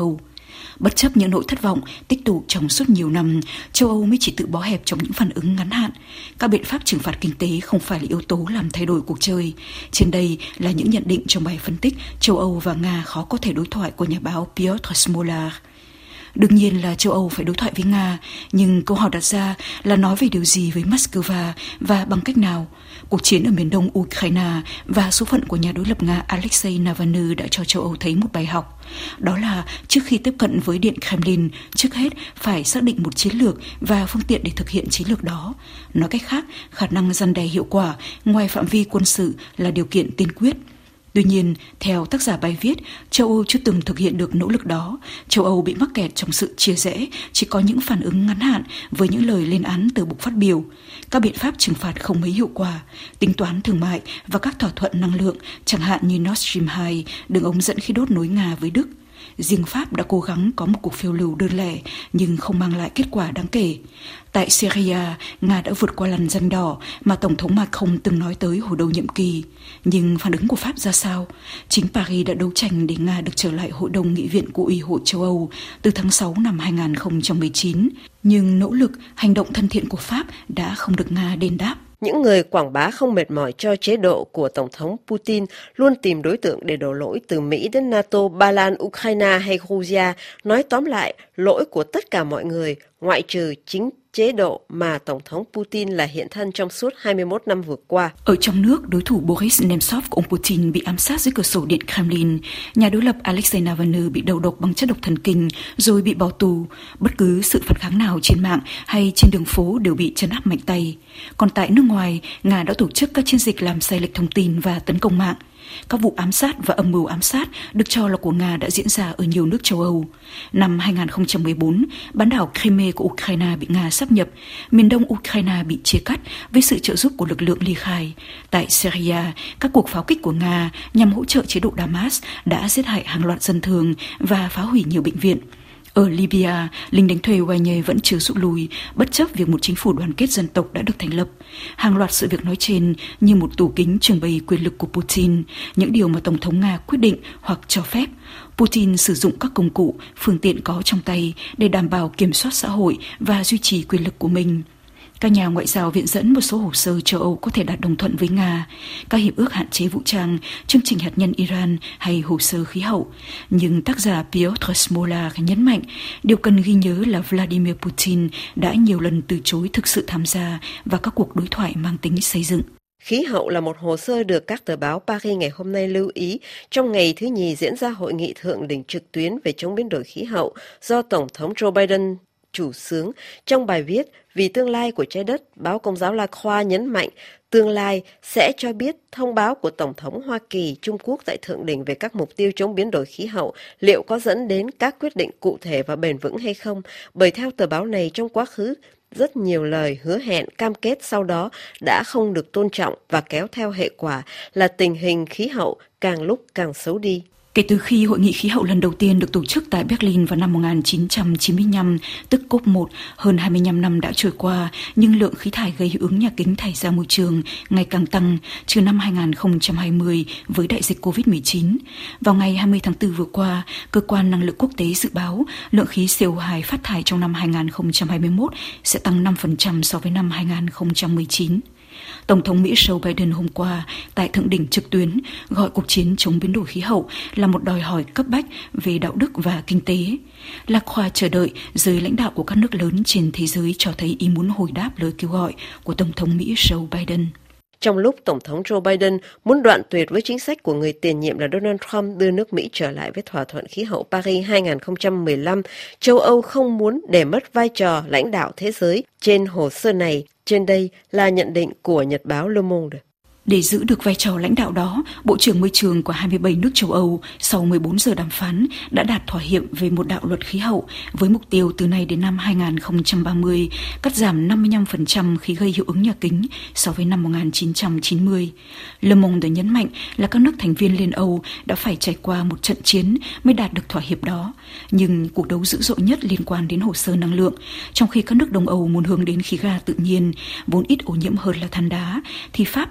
Bất chấp những nỗi thất vọng tích tụ trong suốt nhiều năm, châu Âu mới chỉ tự bó hẹp trong những phản ứng ngắn hạn. Các biện pháp trừng phạt kinh tế không phải là yếu tố làm thay đổi cuộc chơi. Trên đây là những nhận định trong bài phân tích châu Âu và Nga khó có thể đối thoại của nhà báo Piotr Smolar. Đương nhiên là châu Âu phải đối thoại với Nga, nhưng câu hỏi đặt ra là nói về điều gì với Moscow và bằng cách nào? Cuộc chiến ở miền đông Ukraine và số phận của nhà đối lập Nga Alexei Navalny đã cho châu Âu thấy một bài học. Đó là trước khi tiếp cận với Điện Kremlin, trước hết phải xác định một chiến lược và phương tiện để thực hiện chiến lược đó. Nói cách khác, khả năng răn đe hiệu quả ngoài phạm vi quân sự là điều kiện tiên quyết. Tuy nhiên, theo tác giả bài viết, châu Âu chưa từng thực hiện được nỗ lực đó. Châu Âu bị mắc kẹt trong sự chia rẽ, chỉ có những phản ứng ngắn hạn với những lời lên án từ Bộ phát biểu. Các biện pháp trừng phạt không mấy hiệu quả, tính toán thương mại và các thỏa thuận năng lượng, chẳng hạn như Nord Stream hai, đường ống dẫn khí đốt nối Nga với Đức. Riêng Pháp đã cố gắng có một cuộc phiêu lưu đơn lẻ nhưng không mang lại kết quả đáng kể. Tại Syria, Nga đã vượt qua lằn ranh đỏ mà Tổng thống Macron từng nói tới hồi đầu nhiệm kỳ. Nhưng phản ứng của Pháp ra sao? Chính Paris đã đấu tranh để Nga được trở lại Hội đồng Nghị viện của Ủy hội châu Âu từ tháng sáu năm hai không một chín. Nhưng nỗ lực, hành động thân thiện của Pháp đã không được Nga đền đáp. Những người quảng bá không mệt mỏi cho chế độ của Tổng thống Putin luôn tìm đối tượng để đổ lỗi từ Mỹ đến NATO, Ba Lan, Ukraine hay Georgia. Nói tóm lại, lỗi của tất cả mọi người, ngoại trừ chính chế độ mà Tổng thống Putin là hiện thân trong suốt hai mươi mốt năm vừa qua. Ở trong nước, đối thủ Boris Nemtsov của ông Putin bị ám sát dưới cửa sổ Điện Kremlin. Nhà đối lập Alexei Navalny bị đầu độc bằng chất độc thần kinh rồi bị bỏ tù. Bất cứ sự phản kháng nào trên mạng hay trên đường phố đều bị trấn áp mạnh tay. Còn tại nước ngoài, Nga đã tổ chức các chiến dịch làm sai lệch thông tin và tấn công mạng. Các vụ ám sát và âm mưu ám sát được cho là của Nga đã diễn ra ở nhiều nước châu Âu. Năm hai không một bốn, bán đảo Crimea của Ukraine bị Nga sáp nhập, miền đông Ukraine bị chia cắt với sự trợ giúp của lực lượng ly khai. Tại Syria, các cuộc pháo kích của Nga nhằm hỗ trợ chế độ Damas đã giết hại hàng loạt dân thường và phá hủy nhiều bệnh viện. Ở Libya, lính đánh thuê Wagner vẫn chưa rút lui, bất chấp việc một chính phủ đoàn kết dân tộc đã được thành lập. Hàng loạt sự việc nói trên như một tủ kính trưng bày quyền lực của Putin, những điều mà Tổng thống Nga quyết định hoặc cho phép. Putin sử dụng các công cụ, phương tiện có trong tay để đảm bảo kiểm soát xã hội và duy trì quyền lực của mình. Các nhà ngoại giao viện dẫn một số hồ sơ châu Âu có thể đạt đồng thuận với Nga, các hiệp ước hạn chế vũ trang, chương trình hạt nhân Iran hay hồ sơ khí hậu. Nhưng tác giả Piotr Smolar nhấn mạnh, điều cần ghi nhớ là Vladimir Putin đã nhiều lần từ chối thực sự tham gia vào các cuộc đối thoại mang tính xây dựng. Khí hậu là một hồ sơ được các tờ báo Paris ngày hôm nay lưu ý trong ngày thứ nhì diễn ra hội nghị thượng đỉnh trực tuyến về chống biến đổi khí hậu do Tổng thống Joe Biden chủ xướng. Trong bài viết Vì tương lai của trái đất, báo Công giáo La Croix nhấn mạnh tương lai sẽ cho biết thông báo của Tổng thống Hoa Kỳ, Trung Quốc tại thượng đỉnh về các mục tiêu chống biến đổi khí hậu liệu có dẫn đến các quyết định cụ thể và bền vững hay không, bởi theo tờ báo này trong quá khứ, rất nhiều lời hứa hẹn cam kết sau đó đã không được tôn trọng và kéo theo hệ quả là tình hình khí hậu càng lúc càng xấu đi. Kể từ khi hội nghị khí hậu lần đầu tiên được tổ chức tại Berlin vào năm một nghìn chín trăm chín mươi lăm, tức cốp một, hơn hai mươi lăm năm đã trôi qua, nhưng lượng khí thải gây hiệu ứng nhà kính thải ra môi trường ngày càng tăng, trừ năm hai không hai không với đại dịch covid mười chín. Vào ngày hai mươi tháng tư vừa qua, Cơ quan Năng lượng Quốc tế dự báo lượng khí xê o hai phát thải trong năm hai không hai mốt sẽ tăng năm phần trăm so với năm hai không một chín. Tổng thống Mỹ Joe Biden hôm qua tại thượng đỉnh trực tuyến gọi cuộc chiến chống biến đổi khí hậu là một đòi hỏi cấp bách về đạo đức và kinh tế. La Croix chờ đợi giới lãnh đạo của các nước lớn trên thế giới cho thấy ý muốn hồi đáp lời kêu gọi của Tổng thống Mỹ Joe Biden. Trong lúc Tổng thống Joe Biden muốn đoạn tuyệt với chính sách của người tiền nhiệm là Donald Trump đưa nước Mỹ trở lại với thỏa thuận khí hậu Paris hai không một lăm, châu Âu không muốn để mất vai trò lãnh đạo thế giới trên hồ sơ này. Trên đây là nhận định của Nhật báo Le Monde. Để giữ được vai trò lãnh đạo đó, Bộ trưởng Môi trường của hai mươi bảy nước châu Âu sau mười bốn giờ đàm phán đã đạt thỏa hiệp về một đạo luật khí hậu với mục tiêu từ nay đến năm hai không ba không cắt giảm năm mươi lăm phần trăm khí gây hiệu ứng nhà kính so với năm một nghìn chín trăm chín mươi. Le Monde nhấn mạnh là các nước thành viên Liên Âu đã phải trải qua một trận chiến mới đạt được thỏa hiệp đó. Nhưng cuộc đấu dữ dội nhất liên quan đến hồ sơ năng lượng, trong khi các nước Đông Âu muốn hướng đến khí ga tự nhiên, vốn ít ô nhiễm hơn là than đá, thì Pháp lại bảo vệ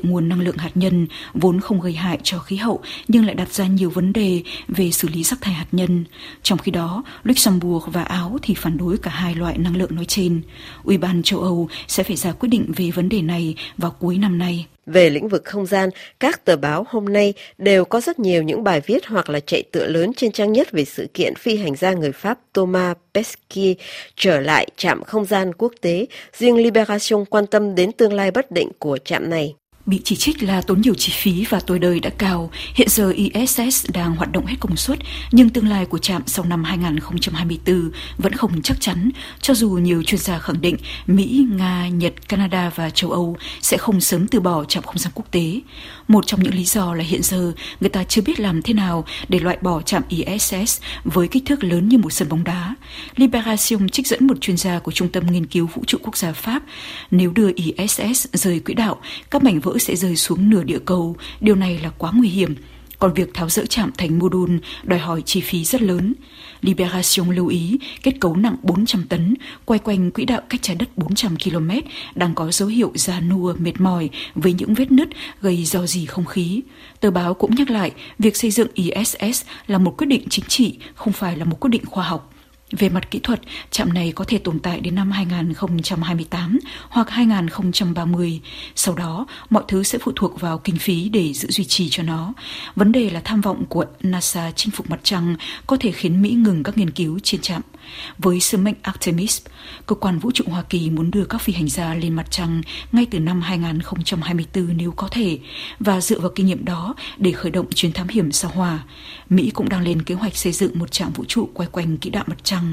nguồn năng lượng hạt nhân vốn không gây hại cho khí hậu nhưng lại đặt ra nhiều vấn đề về xử lý rác thải hạt nhân. Trong khi đó, Luxembourg và Áo thì phản đối cả hai loại năng lượng nói trên. Ủy ban châu Âu sẽ phải ra quyết định về vấn đề này vào cuối năm nay. Về lĩnh vực không gian, các tờ báo hôm nay đều có rất nhiều những bài viết hoặc là chạy tựa lớn trên trang nhất về sự kiện phi hành gia người Pháp Thomas Pesquet trở lại trạm không gian quốc tế. Riêng Libération quan tâm đến tương lai bất định của trạm này. Bị chỉ trích là tốn nhiều chi phí và tuổi đời đã cao, hiện giờ i ét ét đang hoạt động hết công suất, nhưng tương lai của trạm sau năm hai không hai tư vẫn không chắc chắn, cho dù nhiều chuyên gia khẳng định Mỹ, Nga, Nhật, Canada và châu Âu sẽ không sớm từ bỏ trạm không gian quốc tế. Một trong những lý do là hiện giờ người ta chưa biết làm thế nào để loại bỏ trạm i ét ét với kích thước lớn như một sân bóng đá. Libération trích dẫn một chuyên gia của Trung tâm Nghiên cứu Vũ trụ Quốc gia Pháp. Nếu đưa i ét ét rời quỹ đạo, các mảnh vỡ sẽ rơi xuống nửa địa cầu. Điều này là quá nguy hiểm. Còn việc tháo dỡ trạm thành mô đun đòi hỏi chi phí rất lớn. Libération lưu ý kết cấu nặng bốn trăm tấn, quay quanh quỹ đạo cách trái đất bốn trăm ki lô mét, đang có dấu hiệu già nua, mệt mỏi với những vết nứt gây rò rỉ không khí. Tờ báo cũng nhắc lại việc xây dựng i ét ét là một quyết định chính trị, không phải là một quyết định khoa học. Về mặt kỹ thuật, trạm này có thể tồn tại đến năm hai không hai tám hoặc hai không ba mươi. Sau đó, mọi thứ sẽ phụ thuộc vào kinh phí để giữ duy trì cho nó. Vấn đề là tham vọng của NASA chinh phục mặt trăng có thể khiến Mỹ ngừng các nghiên cứu trên trạm. Với sứ mệnh Artemis, cơ quan vũ trụ Hoa Kỳ muốn đưa các phi hành gia lên mặt trăng ngay từ năm hai không hai tư nếu có thể, và dựa vào kinh nghiệm đó để khởi động chuyến thám hiểm sao Hỏa. Mỹ cũng đang lên kế hoạch xây dựng một trạm vũ trụ quay quanh quỹ đạo mặt trăng.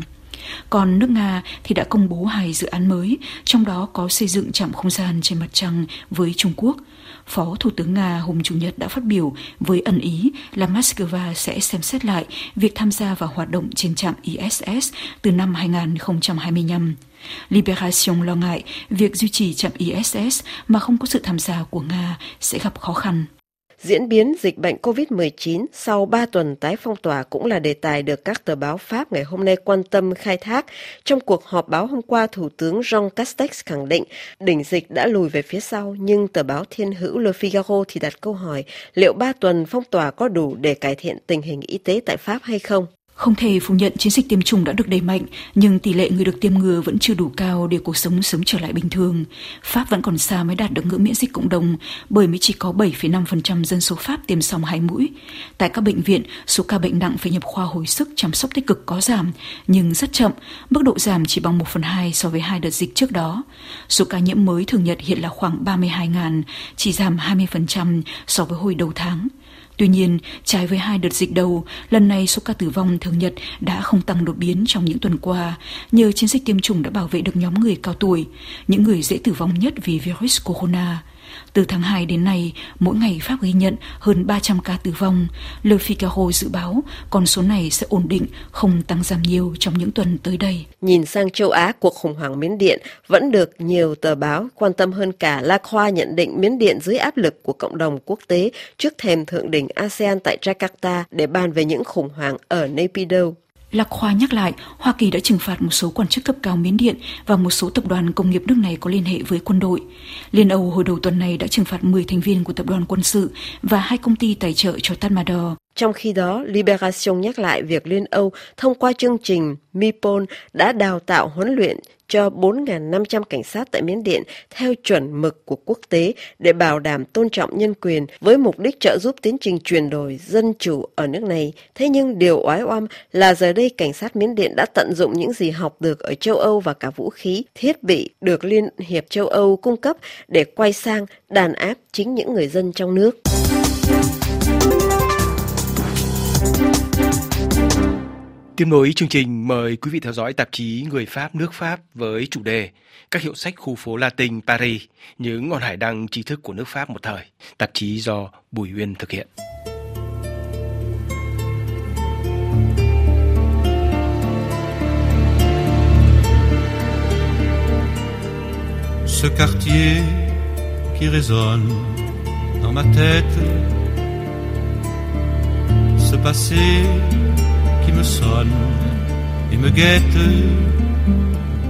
Còn nước Nga thì đã công bố hai dự án mới, trong đó có xây dựng trạm không gian trên mặt trăng với Trung Quốc. Phó Thủ tướng Nga hôm Chủ nhật đã phát biểu với ẩn ý là Moscow sẽ xem xét lại việc tham gia vào hoạt động trên trạm i ét ét từ năm hai không hai lăm. Libération lo ngại việc duy trì trạm i ét ét mà không có sự tham gia của Nga sẽ gặp khó khăn. Diễn biến dịch bệnh covid mười chín sau ba tuần tái phong tỏa cũng là đề tài được các tờ báo Pháp ngày hôm nay quan tâm khai thác. Trong cuộc họp báo hôm qua, Thủ tướng Jean Castex khẳng định đỉnh dịch đã lùi về phía sau, nhưng tờ báo Thiên hữu Le Figaro thì đặt câu hỏi liệu ba tuần phong tỏa có đủ để cải thiện tình hình y tế tại Pháp hay không? Không thể phủ nhận chiến dịch tiêm chủng đã được đẩy mạnh, nhưng tỷ lệ người được tiêm ngừa vẫn chưa đủ cao để cuộc sống sớm trở lại bình thường. Pháp vẫn còn xa mới đạt được ngưỡng miễn dịch cộng đồng, bởi mới chỉ có bảy phẩy năm phần trăm dân số Pháp tiêm xong hai mũi. Tại các bệnh viện, số ca bệnh nặng phải nhập khoa hồi sức chăm sóc tích cực có giảm, nhưng rất chậm, mức độ giảm chỉ bằng một phần hai so với hai đợt dịch trước đó. Số ca nhiễm mới thường nhật hiện là khoảng ba mươi hai nghìn, chỉ giảm hai mươi phần trăm so với hồi đầu tháng. Tuy nhiên, trái với hai đợt dịch đầu, lần này số ca tử vong thường nhật đã không tăng đột biến trong những tuần qua, nhờ chiến dịch tiêm chủng đã bảo vệ được nhóm người cao tuổi, những người dễ tử vong nhất vì virus corona. Từ tháng hai đến nay, mỗi ngày Pháp ghi nhận hơn ba trăm ca tử vong. Le Figaro dự báo con số này sẽ ổn định, không tăng giảm nhiều trong những tuần tới đây. Nhìn sang châu Á, cuộc khủng hoảng Miến Điện vẫn được nhiều tờ báo quan tâm hơn cả. La Croix nhận định Miến Điện dưới áp lực của cộng đồng quốc tế trước thềm thượng đỉnh a sê an tại Jakarta để bàn về những khủng hoảng ở Naypyidaw. Lạc Khoa nhắc lại, Hoa Kỳ đã trừng phạt một số quan chức cấp cao Miến Điện và một số tập đoàn công nghiệp nước này có liên hệ với quân đội. Liên Âu hồi đầu tuần này đã trừng phạt mười thành viên của tập đoàn quân sự và hai công ty tài trợ cho Tatmadaw. Trong khi đó, Libération nhắc lại việc Liên Âu thông qua chương trình MIPOL đã đào tạo huấn luyện cho bốn nghìn năm trăm cảnh sát tại Miến Điện theo chuẩn mực của quốc tế để bảo đảm tôn trọng nhân quyền với mục đích trợ giúp tiến trình chuyển đổi dân chủ ở nước này. Thế nhưng điều oái oăm là giờ đây cảnh sát Miến Điện đã tận dụng những gì học được ở châu Âu và cả vũ khí, thiết bị được Liên hiệp châu Âu cung cấp để quay sang đàn áp chính những người dân trong nước. Tiếp nối chương trình, mời quý vị theo dõi tạp chí Người Pháp nước Pháp với chủ đề Các hiệu sách khu phố Latin Paris, những ngọn hải đăng tri thức của nước Pháp một thời. Tạp chí do Bùi Uyên thực hiện. Ce quartier qui résonne dans ma tête, ce passé qui me sonne et me guette,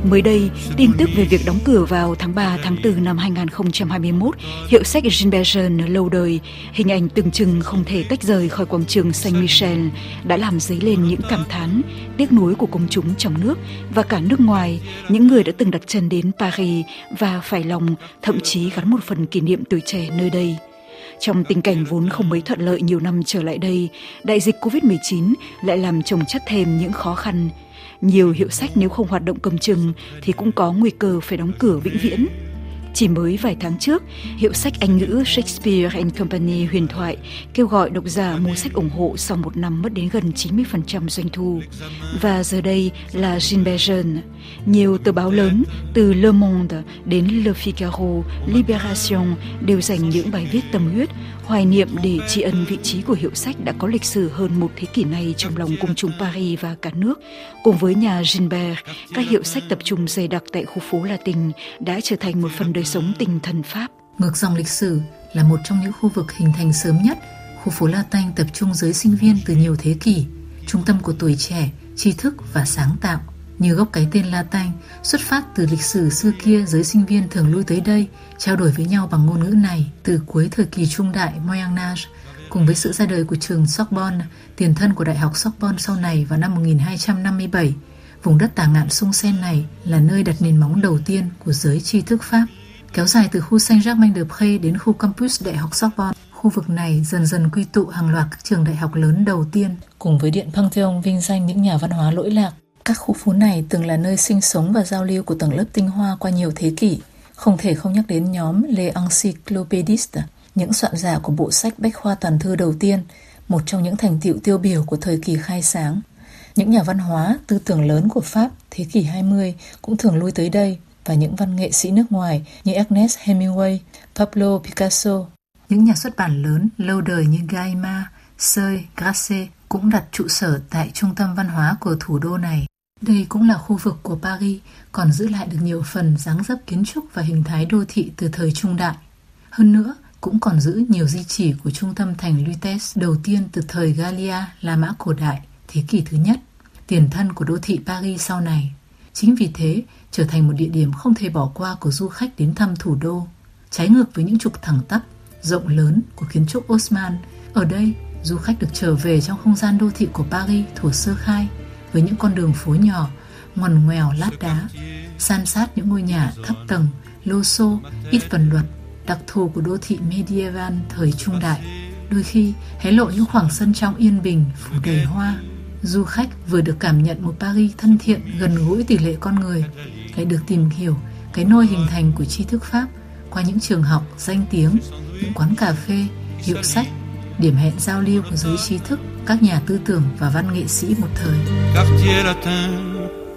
Mới đây, tin tức về việc đóng cửa vào tháng ba, tháng tư năm hai không hai mốt, hiệu sách Jean Bergeon lâu đời, hình ảnh tưởng chừng không thể tách rời khỏi quảng trường Saint-Michel, đã làm dấy lên những cảm thán, tiếc nuối của công chúng trong nước và cả nước ngoài, những người đã từng đặt chân đến Paris và phải lòng, thậm chí gắn một phần kỷ niệm tuổi trẻ nơi đây. Trong tình cảnh vốn không mấy thuận lợi nhiều năm trở lại đây, đại dịch covid mười chín lại làm chồng chất thêm những khó khăn. Nhiều hiệu sách nếu không hoạt động cầm chừng thì cũng có nguy cơ phải đóng cửa vĩnh viễn. Chỉ mới vài tháng trước, hiệu sách Anh ngữ Shakespeare and Company huyền thoại kêu gọi độc giả mua sách ủng hộ sau một năm mất đến gần chín mươi phần trăm doanh thu. Và giờ đây là Jean Bergeon. Nhiều tờ báo lớn, từ Le Monde đến Le Figaro, Libération đều dành những bài viết tâm huyết, hoài niệm để tri ân vị trí của hiệu sách đã có lịch sử hơn một thế kỷ nay trong lòng công chúng Paris và cả nước. Cùng với nhà Ginbert, các hiệu sách tập trung dày đặc tại khu phố Latin đã trở thành một phần đời sống tinh thần Pháp. Ngược dòng lịch sử là một trong những khu vực hình thành sớm nhất. Khu phố Latin tập trung giới sinh viên từ nhiều thế kỷ, trung tâm của tuổi trẻ, tri thức và sáng tạo. Như gốc cái tên Latin, xuất phát từ lịch sử xưa kia, giới sinh viên thường lui tới đây, trao đổi với nhau bằng ngôn ngữ này từ cuối thời kỳ trung đại Moyen Âge. Cùng với sự ra đời của trường Sorbonne, tiền thân của Đại học Sorbonne sau này vào năm một nghìn hai trăm năm mươi bảy, vùng đất tả ngạn sông Seine này là nơi đặt nền móng đầu tiên của giới tri thức Pháp. Kéo dài từ khu Saint-Germain-des-Prés đến khu campus Đại học Sorbonne, khu vực này dần dần quy tụ hàng loạt các trường đại học lớn đầu tiên, cùng với Điện Panthéon vinh danh những nhà văn hóa lỗi lạc. Các khu phố này từng là nơi sinh sống và giao lưu của tầng lớp tinh hoa qua nhiều thế kỷ. Không thể không nhắc đến nhóm Les Encyclopédistes, những soạn giả của bộ sách bách khoa toàn thư đầu tiên, một trong những thành tựu tiêu biểu của thời kỳ khai sáng. Những nhà văn hóa, tư tưởng lớn của Pháp thế kỷ hai mươi cũng thường lui tới đây, và những văn nghệ sĩ nước ngoài như Ernest Hemingway, Pablo Picasso. Những nhà xuất bản lớn lâu đời như Gallimard, Seuil, Grasset cũng đặt trụ sở tại trung tâm văn hóa của thủ đô này. Đây cũng là khu vực của Paris còn giữ lại được nhiều phần dáng dấp kiến trúc và hình thái đô thị từ thời trung đại. Hơn nữa, cũng còn giữ nhiều di chỉ của trung tâm thành Lutèce đầu tiên từ thời Gallia, La Mã cổ đại, thế kỷ thứ nhất, tiền thân của đô thị Paris sau này. Chính vì thế, trở thành một địa điểm không thể bỏ qua của du khách đến thăm thủ đô. Trái ngược với những trục thẳng tắp, rộng lớn của kiến trúc Haussmann, ở đây, du khách được trở về trong không gian đô thị của Paris thuở sơ khai, với những con đường phố nhỏ, ngoằn ngoèo lát đá, san sát những ngôi nhà thấp tầng, lô xô, ít vần luật, đặc thù của đô thị medieval thời trung đại. Đôi khi hé lộ những khoảng sân trong yên bình, phủ đầy hoa. Du khách vừa được cảm nhận một Paris thân thiện, gần gũi tỷ lệ con người, lại được tìm hiểu cái nôi hình thành của tri thức Pháp qua những trường học danh tiếng, những quán cà phê, hiệu sách, điểm hẹn giao lưu của giới trí thức, các nhà tư tưởng và văn nghệ sĩ một thời. Quartier latin,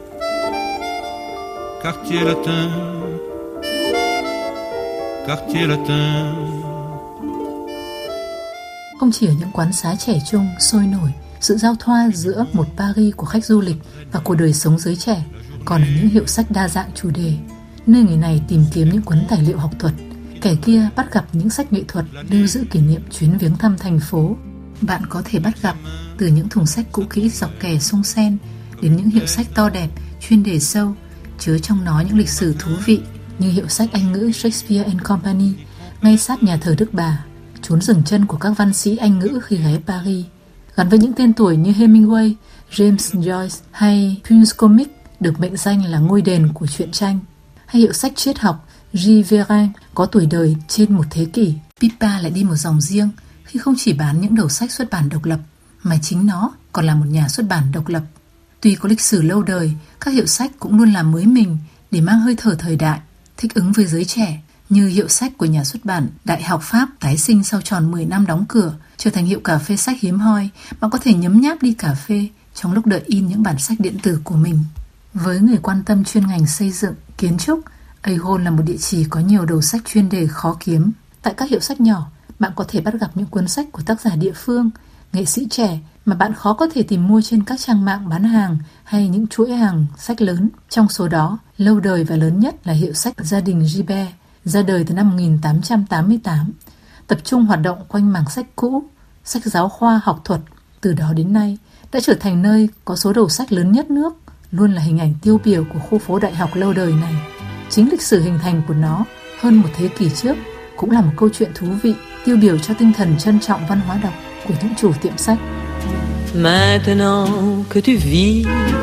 quartier latin, quartier latin. Không chỉ ở những quán xá trẻ trung, sôi nổi, sự giao thoa giữa một Paris của khách du lịch và của đời sống giới trẻ, còn ở những hiệu sách đa dạng chủ đề, nơi người này tìm kiếm những cuốn tài liệu học thuật, kẻ kia bắt gặp những sách nghệ thuật lưu giữ kỷ niệm chuyến viếng thăm thành phố. Bạn có thể bắt gặp từ những thùng sách cũ kỹ dọc kè sông Seine đến những hiệu sách to đẹp, chuyên đề sâu, chứa trong nó những lịch sử thú vị như hiệu sách Anh ngữ Shakespeare and Company, ngay sát nhà thờ Đức Bà, chốn dừng chân của các văn sĩ Anh ngữ khi ghé Paris, gắn với những tên tuổi như Hemingway, James Joyce hay Prince Comics được mệnh danh là ngôi đền của truyện tranh, hay hiệu sách triết học Gilles Vérin có tuổi đời trên một thế kỷ. Pippa lại đi một dòng riêng khi không chỉ bán những đầu sách xuất bản độc lập, mà chính nó còn là một nhà xuất bản độc lập. Tuy có lịch sử lâu đời, các hiệu sách cũng luôn làm mới mình để mang hơi thở thời đại, thích ứng với giới trẻ, như hiệu sách của nhà xuất bản Đại học Pháp tái sinh sau tròn mười năm đóng cửa, trở thành hiệu cà phê sách hiếm hoi mà có thể nhấm nháp ly cà phê trong lúc đợi in những bản sách điện tử của mình. Với người quan tâm chuyên ngành xây dựng, kiến trúc, Aegon là một địa chỉ có nhiều đầu sách chuyên đề khó kiếm. Tại các hiệu sách nhỏ, bạn có thể bắt gặp những cuốn sách của tác giả địa phương, nghệ sĩ trẻ mà bạn khó có thể tìm mua trên các trang mạng bán hàng hay những chuỗi hàng sách lớn. Trong số đó, lâu đời và lớn nhất là hiệu sách Gia đình Gilbert, ra đời từ năm một nghìn tám trăm tám mươi tám, tập trung hoạt động quanh mảng sách cũ, sách giáo khoa học thuật. Từ đó đến nay, đã trở thành nơi có số đầu sách lớn nhất nước, luôn là hình ảnh tiêu biểu của khu phố đại học lâu đời này. Chính lịch sử hình thành của nó hơn một thế kỷ trước cũng là một câu chuyện thú vị, tiêu biểu cho tinh thần trân trọng văn hóa đọc của những chủ tiệm sách. Maintenant que tu vis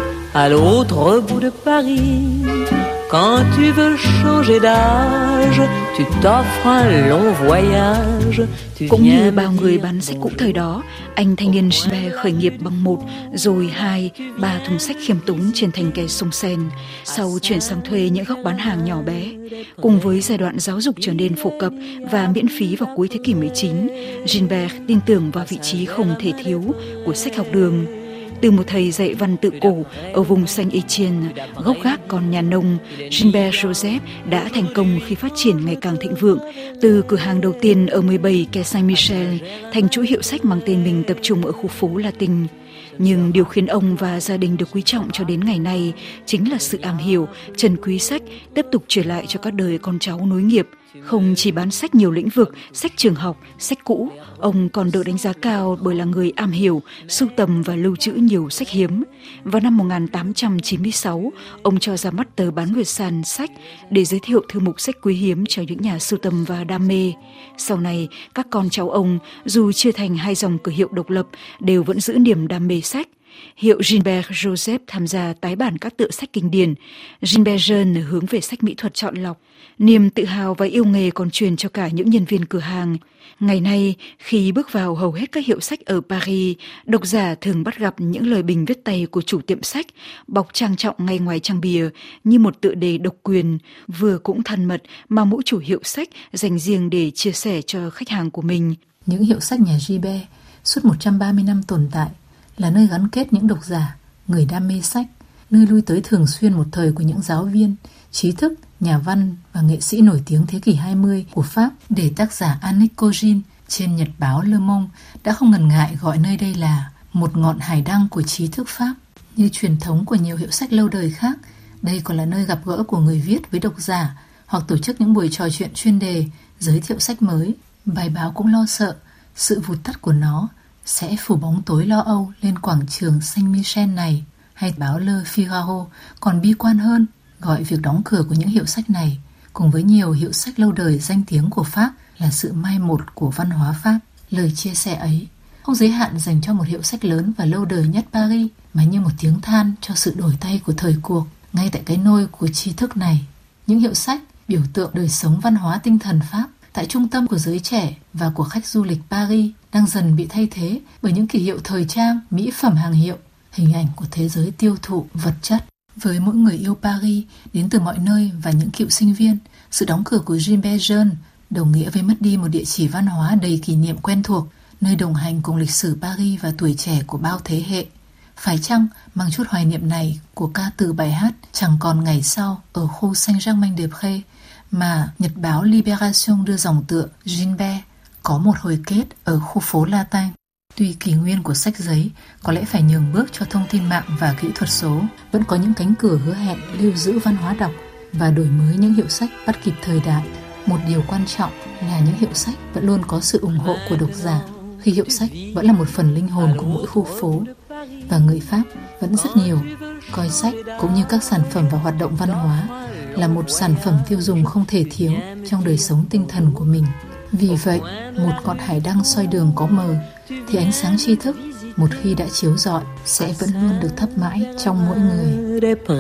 à l'autre bout de Paris, quand tu veux changer d'âge, tu t'offres un long voyage. Cũng như bao người bán sách cũ thời đó, anh thanh niên Gilbert khởi nghiệp bằng một, rồi hai, ba thùng sách khiêm tốn trên thành kè sông Seine, sau chuyển sang thuê những góc bán hàng nhỏ bé. Cùng với giai đoạn giáo dục trở nên phổ cập và miễn phí vào cuối thế kỷ mười chín, Gilbert tin tưởng vào vị trí không thể thiếu của sách học đường. Từ một thầy dạy văn tự cổ ở vùng Saint-Étienne, gốc gác con nhà nông, Gilbert Joseph đã thành công khi phát triển ngày càng thịnh vượng, từ cửa hàng đầu tiên ở mười bảy quai Saint-Michel thành chuỗi hiệu sách mang tên mình tập trung ở khu phố Latin. Nhưng điều khiến ông và gia đình được quý trọng cho đến ngày nay chính là sự am hiểu, trân quý sách, tiếp tục truyền lại cho các đời con cháu nối nghiệp. Không chỉ bán sách nhiều lĩnh vực, sách trường học, sách cũ, ông còn được đánh giá cao bởi là người am hiểu, sưu tầm và lưu trữ nhiều sách hiếm. Vào năm một nghìn tám trăm chín mươi sáu, ông cho ra mắt tờ bán nguyệt sàn sách để giới thiệu thư mục sách quý hiếm cho những nhà sưu tầm và đam mê. Sau này, các con cháu ông, dù chia thành hai dòng cửa hiệu độc lập, đều vẫn giữ niềm đam mê sách. Hiệu Gilbert Joseph tham gia tái bản các tựa sách kinh điển. Gilbert Jeune hướng về sách mỹ thuật chọn lọc. Niềm tự hào và yêu nghề còn truyền cho cả những nhân viên cửa hàng. Ngày nay, khi bước vào hầu hết các hiệu sách ở Paris, độc giả thường bắt gặp những lời bình viết tay của chủ tiệm sách, bọc trang trọng ngay ngoài trang bìa như một tựa đề độc quyền, vừa cũng thân mật mà mỗi chủ hiệu sách dành riêng để chia sẻ cho khách hàng của mình. Những hiệu sách nhà Gilbert suốt một trăm ba mươi năm tồn tại là nơi gắn kết những độc giả, người đam mê sách, nơi lui tới thường xuyên một thời của những giáo viên, trí thức, nhà văn và nghệ sĩ nổi tiếng thế kỷ hai mươi của Pháp, để tác giả Annick Cogin trên nhật báo Le Monde đã không ngần ngại gọi nơi đây là một ngọn hải đăng của trí thức Pháp. Như truyền thống của nhiều hiệu sách lâu đời khác, đây còn là nơi gặp gỡ của người viết với độc giả hoặc tổ chức những buổi trò chuyện chuyên đề, giới thiệu sách mới. Bài báo cũng lo sợ sự vụt tắt của nó sẽ phủ bóng tối lo âu lên quảng trường Saint-Michel này. Hay báo Le Figaro còn bi quan hơn, gọi việc đóng cửa của những hiệu sách này cùng với nhiều hiệu sách lâu đời danh tiếng của Pháp là sự mai một của văn hóa Pháp. Lời chia sẻ ấy không giới hạn dành cho một hiệu sách lớn và lâu đời nhất Paris, mà như một tiếng than cho sự đổi tay của thời cuộc ngay tại cái nôi của tri thức này. Những hiệu sách biểu tượng đời sống văn hóa tinh thần Pháp tại trung tâm của giới trẻ và của khách du lịch Paris đang dần bị thay thế bởi những kỷ hiệu thời trang, mỹ phẩm hàng hiệu, hình ảnh của thế giới tiêu thụ vật chất. Với mỗi người yêu Paris đến từ mọi nơi và những cựu sinh viên, sự đóng cửa của Gilbert Jeune đồng nghĩa với mất đi một địa chỉ văn hóa đầy kỷ niệm quen thuộc, nơi đồng hành cùng lịch sử Paris và tuổi trẻ của bao thế hệ. Phải chăng mang chút hoài niệm này của ca từ bài hát Chẳng còn ngày sau ở khu Saint-Germain-des-Prés mà nhật báo Libération đưa dòng tựa Gilbert có một hồi kết ở khu phố Latin. Tuy kỷ nguyên của sách giấy có lẽ phải nhường bước cho thông tin mạng và kỹ thuật số, vẫn có những cánh cửa hứa hẹn lưu giữ văn hóa đọc và đổi mới những hiệu sách bắt kịp thời đại. Một điều quan trọng là những hiệu sách vẫn luôn có sự ủng hộ của độc giả, khi hiệu sách vẫn là một phần linh hồn của mỗi khu phố. Và người Pháp vẫn rất nhiều coi sách cũng như các sản phẩm và hoạt động văn hóa là một sản phẩm tiêu dùng không thể thiếu trong đời sống tinh thần của mình. Vì vậy, một ngọn hải đăng soi đường có mờ thì ánh sáng tri thức một khi đã chiếu rọi sẽ vẫn luôn được thắp mãi trong mỗi người.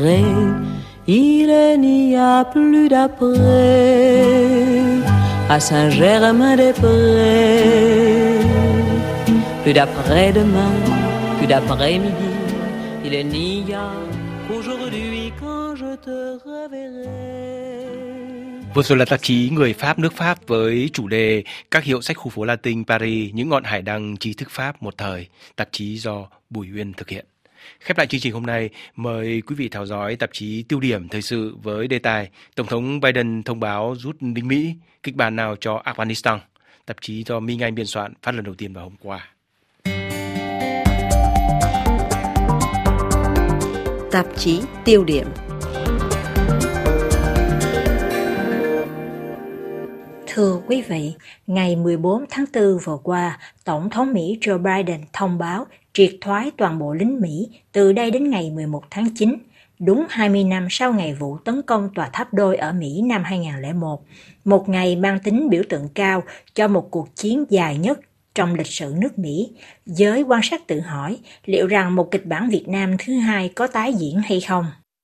Il n'y a plus d'après à Saint-Germain-des-Prés, plus d'après-demain, plus d'après-midi. Il n'y a qu'aujourd'hui quand je te reverrai. Vừa rồi là tạp chí Người Pháp nước Pháp với chủ đề Các hiệu sách khu phố Latin Paris, những ngọn hải đăng trí thức Pháp một thời, tạp chí do Bùi Uyên thực hiện. Khép lại chương trình hôm nay, mời quý vị theo dõi tạp chí Tiêu điểm thời sự với đề tài Tổng thống Biden thông báo rút binh Mỹ, kịch bản nào cho Afghanistan. Tạp chí do Minh Anh biên soạn, phát lần đầu tiên vào hôm qua. Tạp chí Tiêu điểm. Thưa quý vị, ngày mười bốn tháng tư vừa qua, Tổng thống Mỹ Joe Biden thông báo triệt thoái toàn bộ lính Mỹ từ đây đến ngày mười một tháng chín, đúng hai mươi năm sau ngày vụ tấn công tòa tháp đôi ở Mỹ năm hai không không một, một ngày mang tính biểu tượng cao cho một cuộc chiến dài nhất trong lịch sử nước Mỹ. Giới quan sát tự hỏi liệu rằng một kịch bản Việt Nam thứ hai có tái diễn hay không.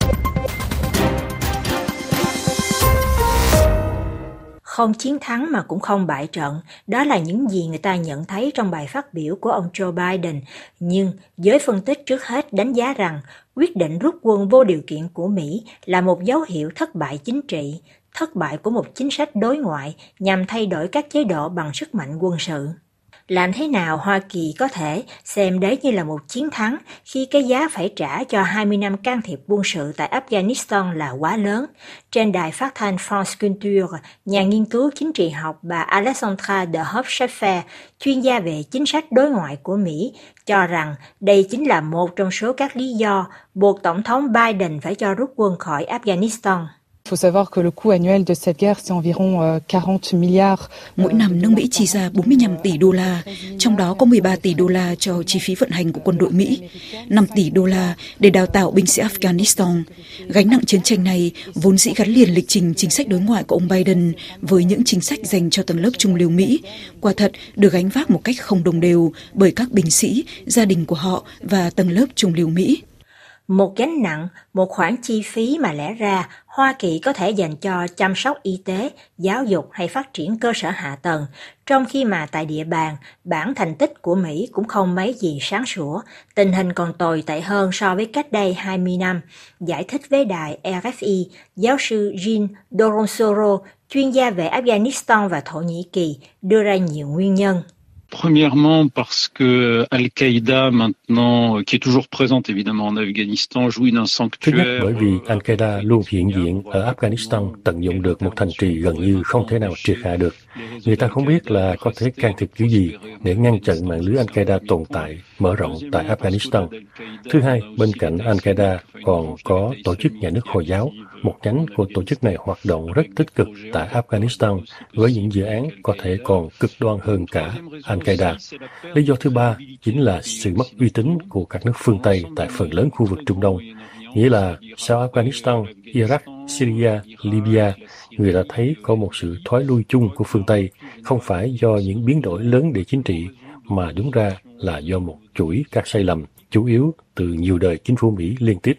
Không chiến thắng mà cũng không bại trận, đó là những gì người ta nhận thấy trong bài phát biểu của ông Joe Biden. Nhưng giới phân tích trước hết đánh giá rằng quyết định rút quân vô điều kiện của Mỹ là một dấu hiệu thất bại chính trị, thất bại của một chính sách đối ngoại nhằm thay đổi các chế độ bằng sức mạnh quân sự. Làm thế nào Hoa Kỳ có thể xem đấy như là một chiến thắng khi cái giá phải trả cho hai mươi năm can thiệp quân sự tại Afghanistan là quá lớn? Trên đài phát thanh France Culture, nhà nghiên cứu chính trị học bà Alexandra de Hoop-Scheffer, chuyên gia về chính sách đối ngoại của Mỹ, cho rằng đây chính là một trong số các lý do buộc Tổng thống Biden phải cho rút quân khỏi Afghanistan. Il faut savoir que le coût annuel de cette guerre c'est environ quarante milliards. Mỗi năm nước Mỹ chi ra bốn mươi lăm tỷ đô la, trong đó có mười ba tỷ đô la cho chi phí vận hành của quân đội Mỹ, năm tỷ đô la để đào tạo binh sĩ Afghanistan. Gánh nặng chiến tranh này vốn dĩ gắn liền lịch trình chính sách đối ngoại của ông Biden với những chính sách dành cho tầng lớp trung lưu Mỹ, quả thật được gánh vác một cách không đồng đều bởi các binh sĩ, gia đình của họ và tầng lớp trung lưu Mỹ. Một gánh nặng, một khoản chi phí mà lẽ ra Hoa Kỳ có thể dành cho chăm sóc y tế, giáo dục hay phát triển cơ sở hạ tầng, trong khi mà tại địa bàn, bản thành tích của Mỹ cũng không mấy gì sáng sủa, tình hình còn tồi tệ hơn so với cách đây hai mươi năm. Giải thích với đài R F I, giáo sư Jean Doronsoro, chuyên gia về Afghanistan và Thổ Nhĩ Kỳ, đưa ra nhiều nguyên nhân. Premièrement parce que Al-Qaïda maintenant, qui est toujours présente évidemment en Afghanistan, jouit d'un sanctuaire. Thứ nhất bởi vì Al-Qaïda luôn hiện diện ở Afghanistan, tận dụng được một thành trì gần như không thể nào triệt hạ được. Người ta không biết là có thể can thiệp kiểu gì để ngăn chặn mạng lưới Al-Qaïda tồn tại, mở rộng tại Afghanistan. Thứ hai, bên cạnh Al-Qaïda còn có tổ chức nhà nước Hồi giáo. Một nhánh của tổ chức này hoạt động rất tích cực tại Afghanistan với những dự án có thể còn cực đoan hơn cả Al-Qaïda. Lý do thứ ba chính là sự mất uy tín của các nước phương Tây tại phần lớn khu vực Trung Đông. Nghĩa là sau Afghanistan, Iraq, Syria, Libya, người ta thấy có một sự thoái lui chung của phương Tây, không phải do những biến đổi lớn địa chính trị, mà đúng ra là do một chuỗi các sai lầm, chủ yếu từ nhiều đời chính phủ Mỹ liên tiếp.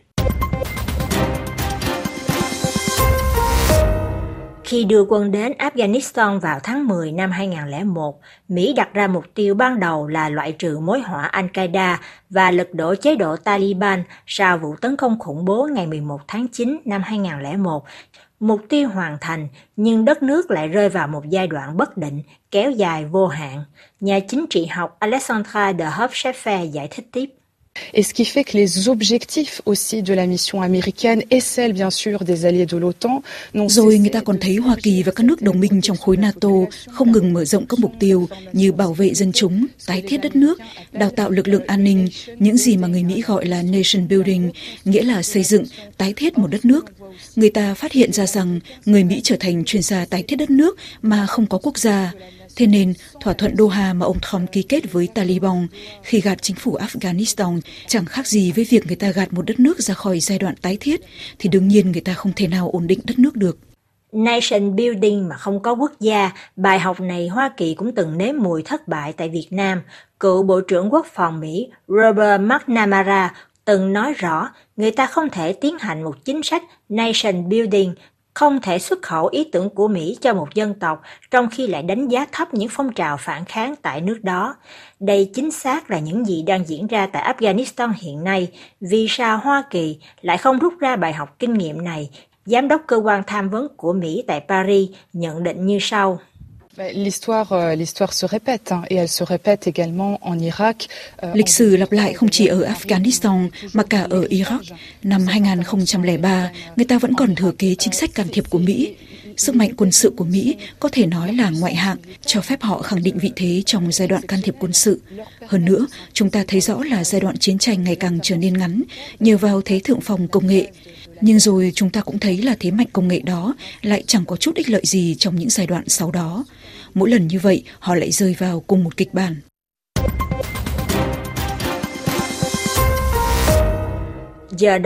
Khi đưa quân đến Afghanistan vào tháng mười năm hai không không một, Mỹ đặt ra mục tiêu ban đầu là loại trừ mối họa Al-Qaïda và lật đổ chế độ Taliban sau vụ tấn công khủng bố ngày mười một tháng chín năm hai không không một. Mục tiêu hoàn thành, nhưng đất nước lại rơi vào một giai đoạn bất định, kéo dài vô hạn. Nhà chính trị học Alexandra de Hoop-Scheffer giải thích tiếp. Et ce qui fait que les objectifs aussi de la mission américaine et celle bien sûr des alliés de l'OTAN. Rồi người ta còn thấy Hoa Kỳ và các nước đồng minh trong khối NATO không ngừng mở rộng các mục tiêu như bảo vệ dân chúng, tái thiết đất nước, đào tạo lực lượng an ninh, những gì mà người Mỹ gọi là nation building, nghĩa là xây dựng, tái thiết một đất nước. Người ta phát hiện ra rằng người Mỹ trở thành chuyên gia tái thiết đất nước mà không có quốc gia. Thế nên, thỏa thuận Doha mà ông Trump ký kết với Taliban khi gạt chính phủ Afghanistan chẳng khác gì với việc người ta gạt một đất nước ra khỏi giai đoạn tái thiết, thì đương nhiên người ta không thể nào ổn định đất nước được. Nation building mà không có quốc gia, bài học này Hoa Kỳ cũng từng nếm mùi thất bại tại Việt Nam. Cựu Bộ trưởng Quốc phòng Mỹ Robert McNamara từng nói rõ người ta không thể tiến hành một chính sách nation building, không thể xuất khẩu ý tưởng của Mỹ cho một dân tộc trong khi lại đánh giá thấp những phong trào phản kháng tại nước đó. Đây chính xác là những gì đang diễn ra tại Afghanistan hiện nay. Vì sao Hoa Kỳ lại không rút ra bài học kinh nghiệm này? Giám đốc cơ quan tham vấn của Mỹ tại Paris nhận định như sau. L'histoire, l'histoire se répète, et elle se répète également en Irak. Lịch sử lặp lại không chỉ ở Afghanistan mà cả ở Iraq. Năm hai không không ba, người ta vẫn còn thừa kế chính sách can thiệp của Mỹ. Sức mạnh quân sự của Mỹ có thể nói là ngoại hạng, cho phép họ khẳng định vị thế trong giai đoạn can thiệp quân sự. Hơn nữa, chúng ta thấy rõ là giai đoạn chiến tranh ngày càng trở nên ngắn nhờ vào thế thượng phong công nghệ. Nhưng rồi chúng ta cũng thấy là thế mạnh công nghệ đó lại chẳng có chút ích lợi gì trong những giai đoạn sau đó. Mỗi lần như vậy, họ lại rơi vào cùng một kịch bản. Giờ đây,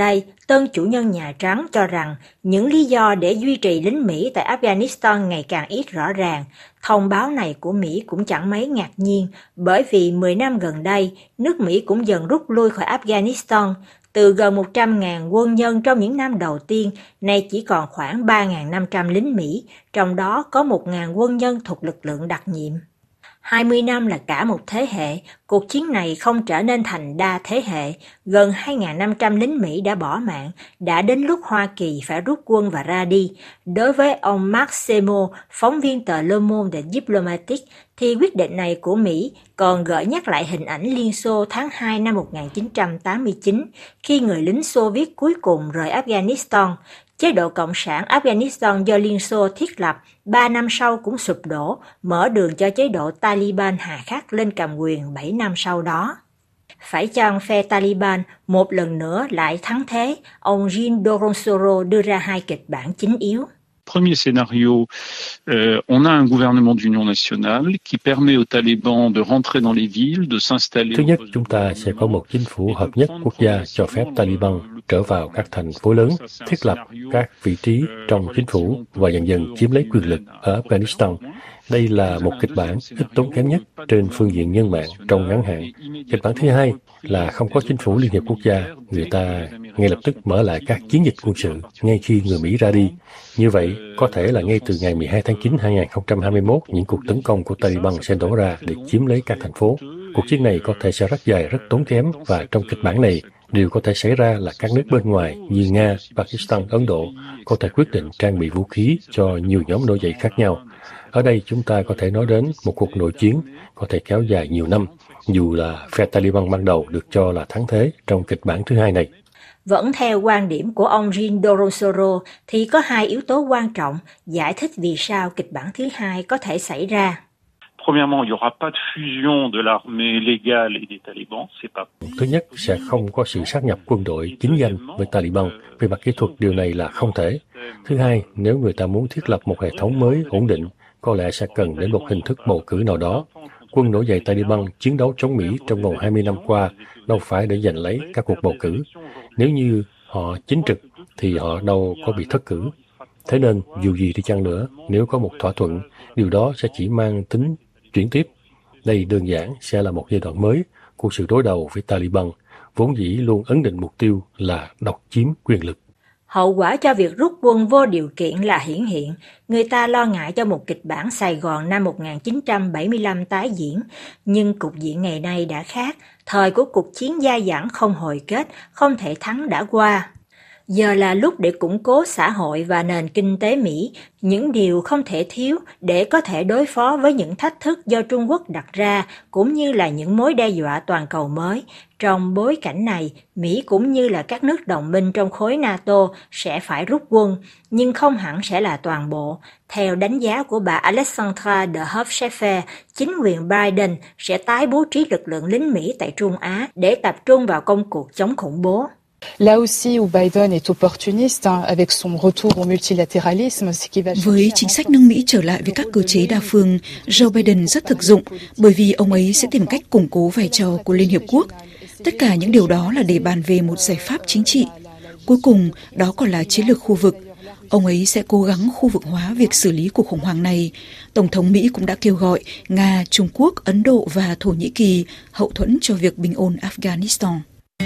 Tân chủ nhân Nhà Trắng cho rằng những lý do để duy trì lính Mỹ tại Afghanistan ngày càng ít rõ ràng. Thông báo này của Mỹ cũng chẳng mấy ngạc nhiên, bởi vì mười năm gần đây, nước Mỹ cũng dần rút lui khỏi Afghanistan. Từ gần một trăm nghìn quân nhân trong những năm đầu tiên, nay chỉ còn khoảng ba nghìn năm trăm lính Mỹ, trong đó có một nghìn quân nhân thuộc lực lượng đặc nhiệm. hai mươi năm là cả một thế hệ, cuộc chiến này không trở nên thành đa thế hệ, gần hai nghìn năm trăm lính Mỹ đã bỏ mạng, đã đến lúc Hoa Kỳ phải rút quân và ra đi. Đối với ông Mark Semo, phóng viên tờ Le Monde Diplomatique, thì quyết định này của Mỹ còn gợi nhắc lại hình ảnh Liên Xô tháng hai năm một nghìn chín trăm tám mươi chín, khi người lính Xô Viết cuối cùng rời Afghanistan. Chế độ Cộng sản Afghanistan do Liên Xô thiết lập, ba năm sau cũng sụp đổ, mở đường cho chế độ Taliban hà khắc lên cầm quyền bảy năm sau đó. Phải chăng phe Taliban một lần nữa lại thắng thế? Ông Jean Doronsoro đưa ra hai kịch bản chính yếu. Premier scénario, euh, on a un gouvernement d'union nationale qui permet aux talibans de rentrer dans les villes, de s'installer. Thứ nhất, chúng ta sẽ có một chính phủ hợp nhất quốc gia cho phép Taliban trở vào các thành phố lớn, thiết lập các vị trí trong chính phủ và dần dần chiếm lấy quyền lực ở Afghanistan. Đây là một kịch bản ít tốn kém nhất trên phương diện nhân mạng trong ngắn hạn. Kịch bản thứ hai là không có chính phủ liên hiệp quốc gia, người ta ngay lập tức mở lại các chiến dịch quân sự ngay khi người Mỹ ra đi. Như vậy, có thể là ngay từ ngày mười hai tháng chín năm hai nghìn không trăm hai mươi mốt, những cuộc tấn công của Taliban sẽ đổ ra để chiếm lấy các thành phố. Cuộc chiến này có thể sẽ rất dài, rất tốn kém, và trong kịch bản này, điều có thể xảy ra là các nước bên ngoài như Nga, Pakistan, Ấn Độ có thể quyết định trang bị vũ khí cho nhiều nhóm nổi dậy khác nhau. Ở đây chúng ta có thể nói đến một cuộc nội chiến có thể kéo dài nhiều năm, dù là phe Taliban ban đầu được cho là thắng thế trong kịch bản thứ hai này. Vẫn theo quan điểm của ông Jean Doronsoro thì có hai yếu tố quan trọng giải thích vì sao kịch bản thứ hai có thể xảy ra. Premièrement, il n'y aura pas de fusion de l'armée légale et des talibans, c'est pas. Thứ nhất, sẽ không có sự sát nhập quân đội chính danh với Taliban. Về mặt kỹ thuật, điều này là không thể. Thứ hai, nếu người ta muốn thiết lập một hệ thống mới ổn định, có lẽ sẽ cần đến một hình thức bầu cử nào đó. Quân nổi dậy Taliban chiến đấu chống Mỹ trong vòng hai mươi năm qua đâu phải để giành lấy các cuộc bầu cử. Nếu như họ chính trực thì họ đâu có bị thất cử. Thế nên, dù gì đi chăng nữa, nếu có một thỏa thuận, điều đó sẽ chỉ mang tính chuyển tiếp. Đây đơn giản sẽ là một giai đoạn mới của sự đối đầu với Taliban, vốn dĩ luôn ấn định mục tiêu là độc chiếm quyền lực. Hậu quả cho việc rút quân vô điều kiện là hiển hiện. Người ta lo ngại cho một kịch bản Sài Gòn năm một nghìn chín trăm bảy mươi lăm tái diễn. Nhưng cục diện ngày nay đã khác. Thời của cuộc chiến dai dẳng không hồi kết, không thể thắng đã qua. Giờ là lúc để củng cố xã hội và nền kinh tế Mỹ, những điều không thể thiếu để có thể đối phó với những thách thức do Trung Quốc đặt ra, cũng như là những mối đe dọa toàn cầu mới. Trong bối cảnh này, Mỹ cũng như là các nước đồng minh trong khối NATO sẽ phải rút quân, nhưng không hẳn sẽ là toàn bộ. Theo đánh giá của bà Alexandra de Hofscheffer, chính quyền Biden sẽ tái bố trí lực lượng lính Mỹ tại Trung Á để tập trung vào công cuộc chống khủng bố. Là aussi où Biden est opportuniste avec son retour au multilatéralisme, ce qui va Với chính sách nước Mỹ trở lại với các cơ chế đa phương, Joe Biden rất thực dụng bởi vì ông ấy sẽ tìm cách củng cố vai trò của Liên Hiệp Quốc. Tất cả những điều đó là để bàn về một giải pháp chính trị. Cuối cùng, đó còn là chiến lược khu vực. Ông ấy sẽ cố gắng khu vực hóa việc xử lý cuộc khủng hoảng này. Tổng thống Mỹ cũng đã kêu gọi Nga, Trung Quốc, Ấn Độ và Thổ Nhĩ Kỳ hậu thuẫn cho việc bình ổn Afghanistan.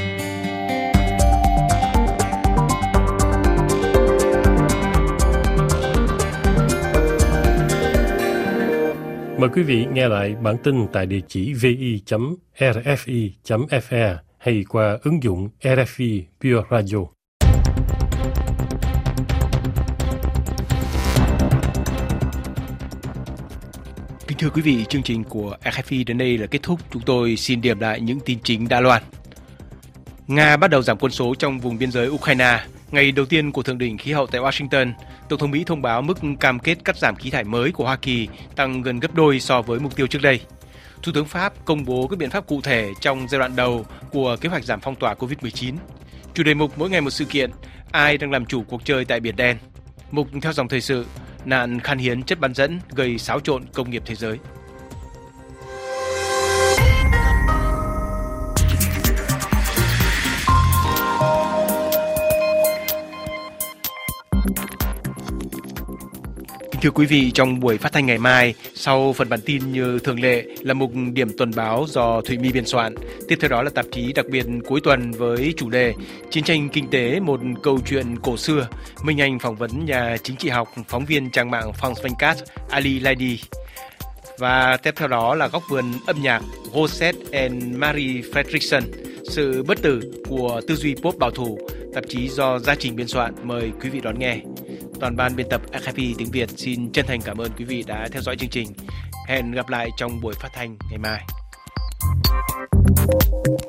Mời quý vị nghe lại bản tin tại địa chỉ vi chấm r f i chấm f e hay qua ứng dụng rờ ép i Pure Radio. Kính thưa quý vị, chương trình của rờ ép i đến đây là kết thúc. Chúng tôi xin điểm lại những tin chính đã loan. Nga bắt đầu giảm quân số trong vùng biên giới Ukraine. Ngày đầu tiên của thượng đỉnh khí hậu tại Washington, Tổng thống Mỹ thông báo mức cam kết cắt giảm khí thải mới của Hoa Kỳ tăng gần gấp đôi so với mục tiêu trước đây. Thủ tướng Pháp công bố các biện pháp cụ thể trong giai đoạn đầu của kế hoạch giảm phong tỏa covid mười chín. Chủ đề mục mỗi ngày một sự kiện, ai đang làm chủ cuộc chơi tại Biển Đen. Mục theo dòng thời sự, nạn khan hiếm chất bán dẫn gây xáo trộn công nghiệp thế giới. thưa quý vị, trong buổi phát thanh ngày mai, sau phần bản tin như thường lệ là mục điểm tuần báo do Thụy My biên soạn. Tiếp theo đó là tạp chí đặc biệt cuối tuần với chủ đề Chiến tranh kinh tế, một câu chuyện cổ xưa. Minh Anh phỏng vấn nhà chính trị học, phóng viên trang mạng France hai mươi bốn Ali Laidi. Và tiếp theo đó là góc vườn âm nhạc Rosette and Marie Fredrickson, sự bất tử của tư duy pop bảo thủ, tạp chí do Gia Trình biên soạn. Mời quý vị đón nghe. Toàn ban biên tập rờ ép i tiếng Việt xin chân thành cảm ơn quý vị đã theo dõi chương trình. Hẹn gặp lại trong buổi phát thanh ngày mai.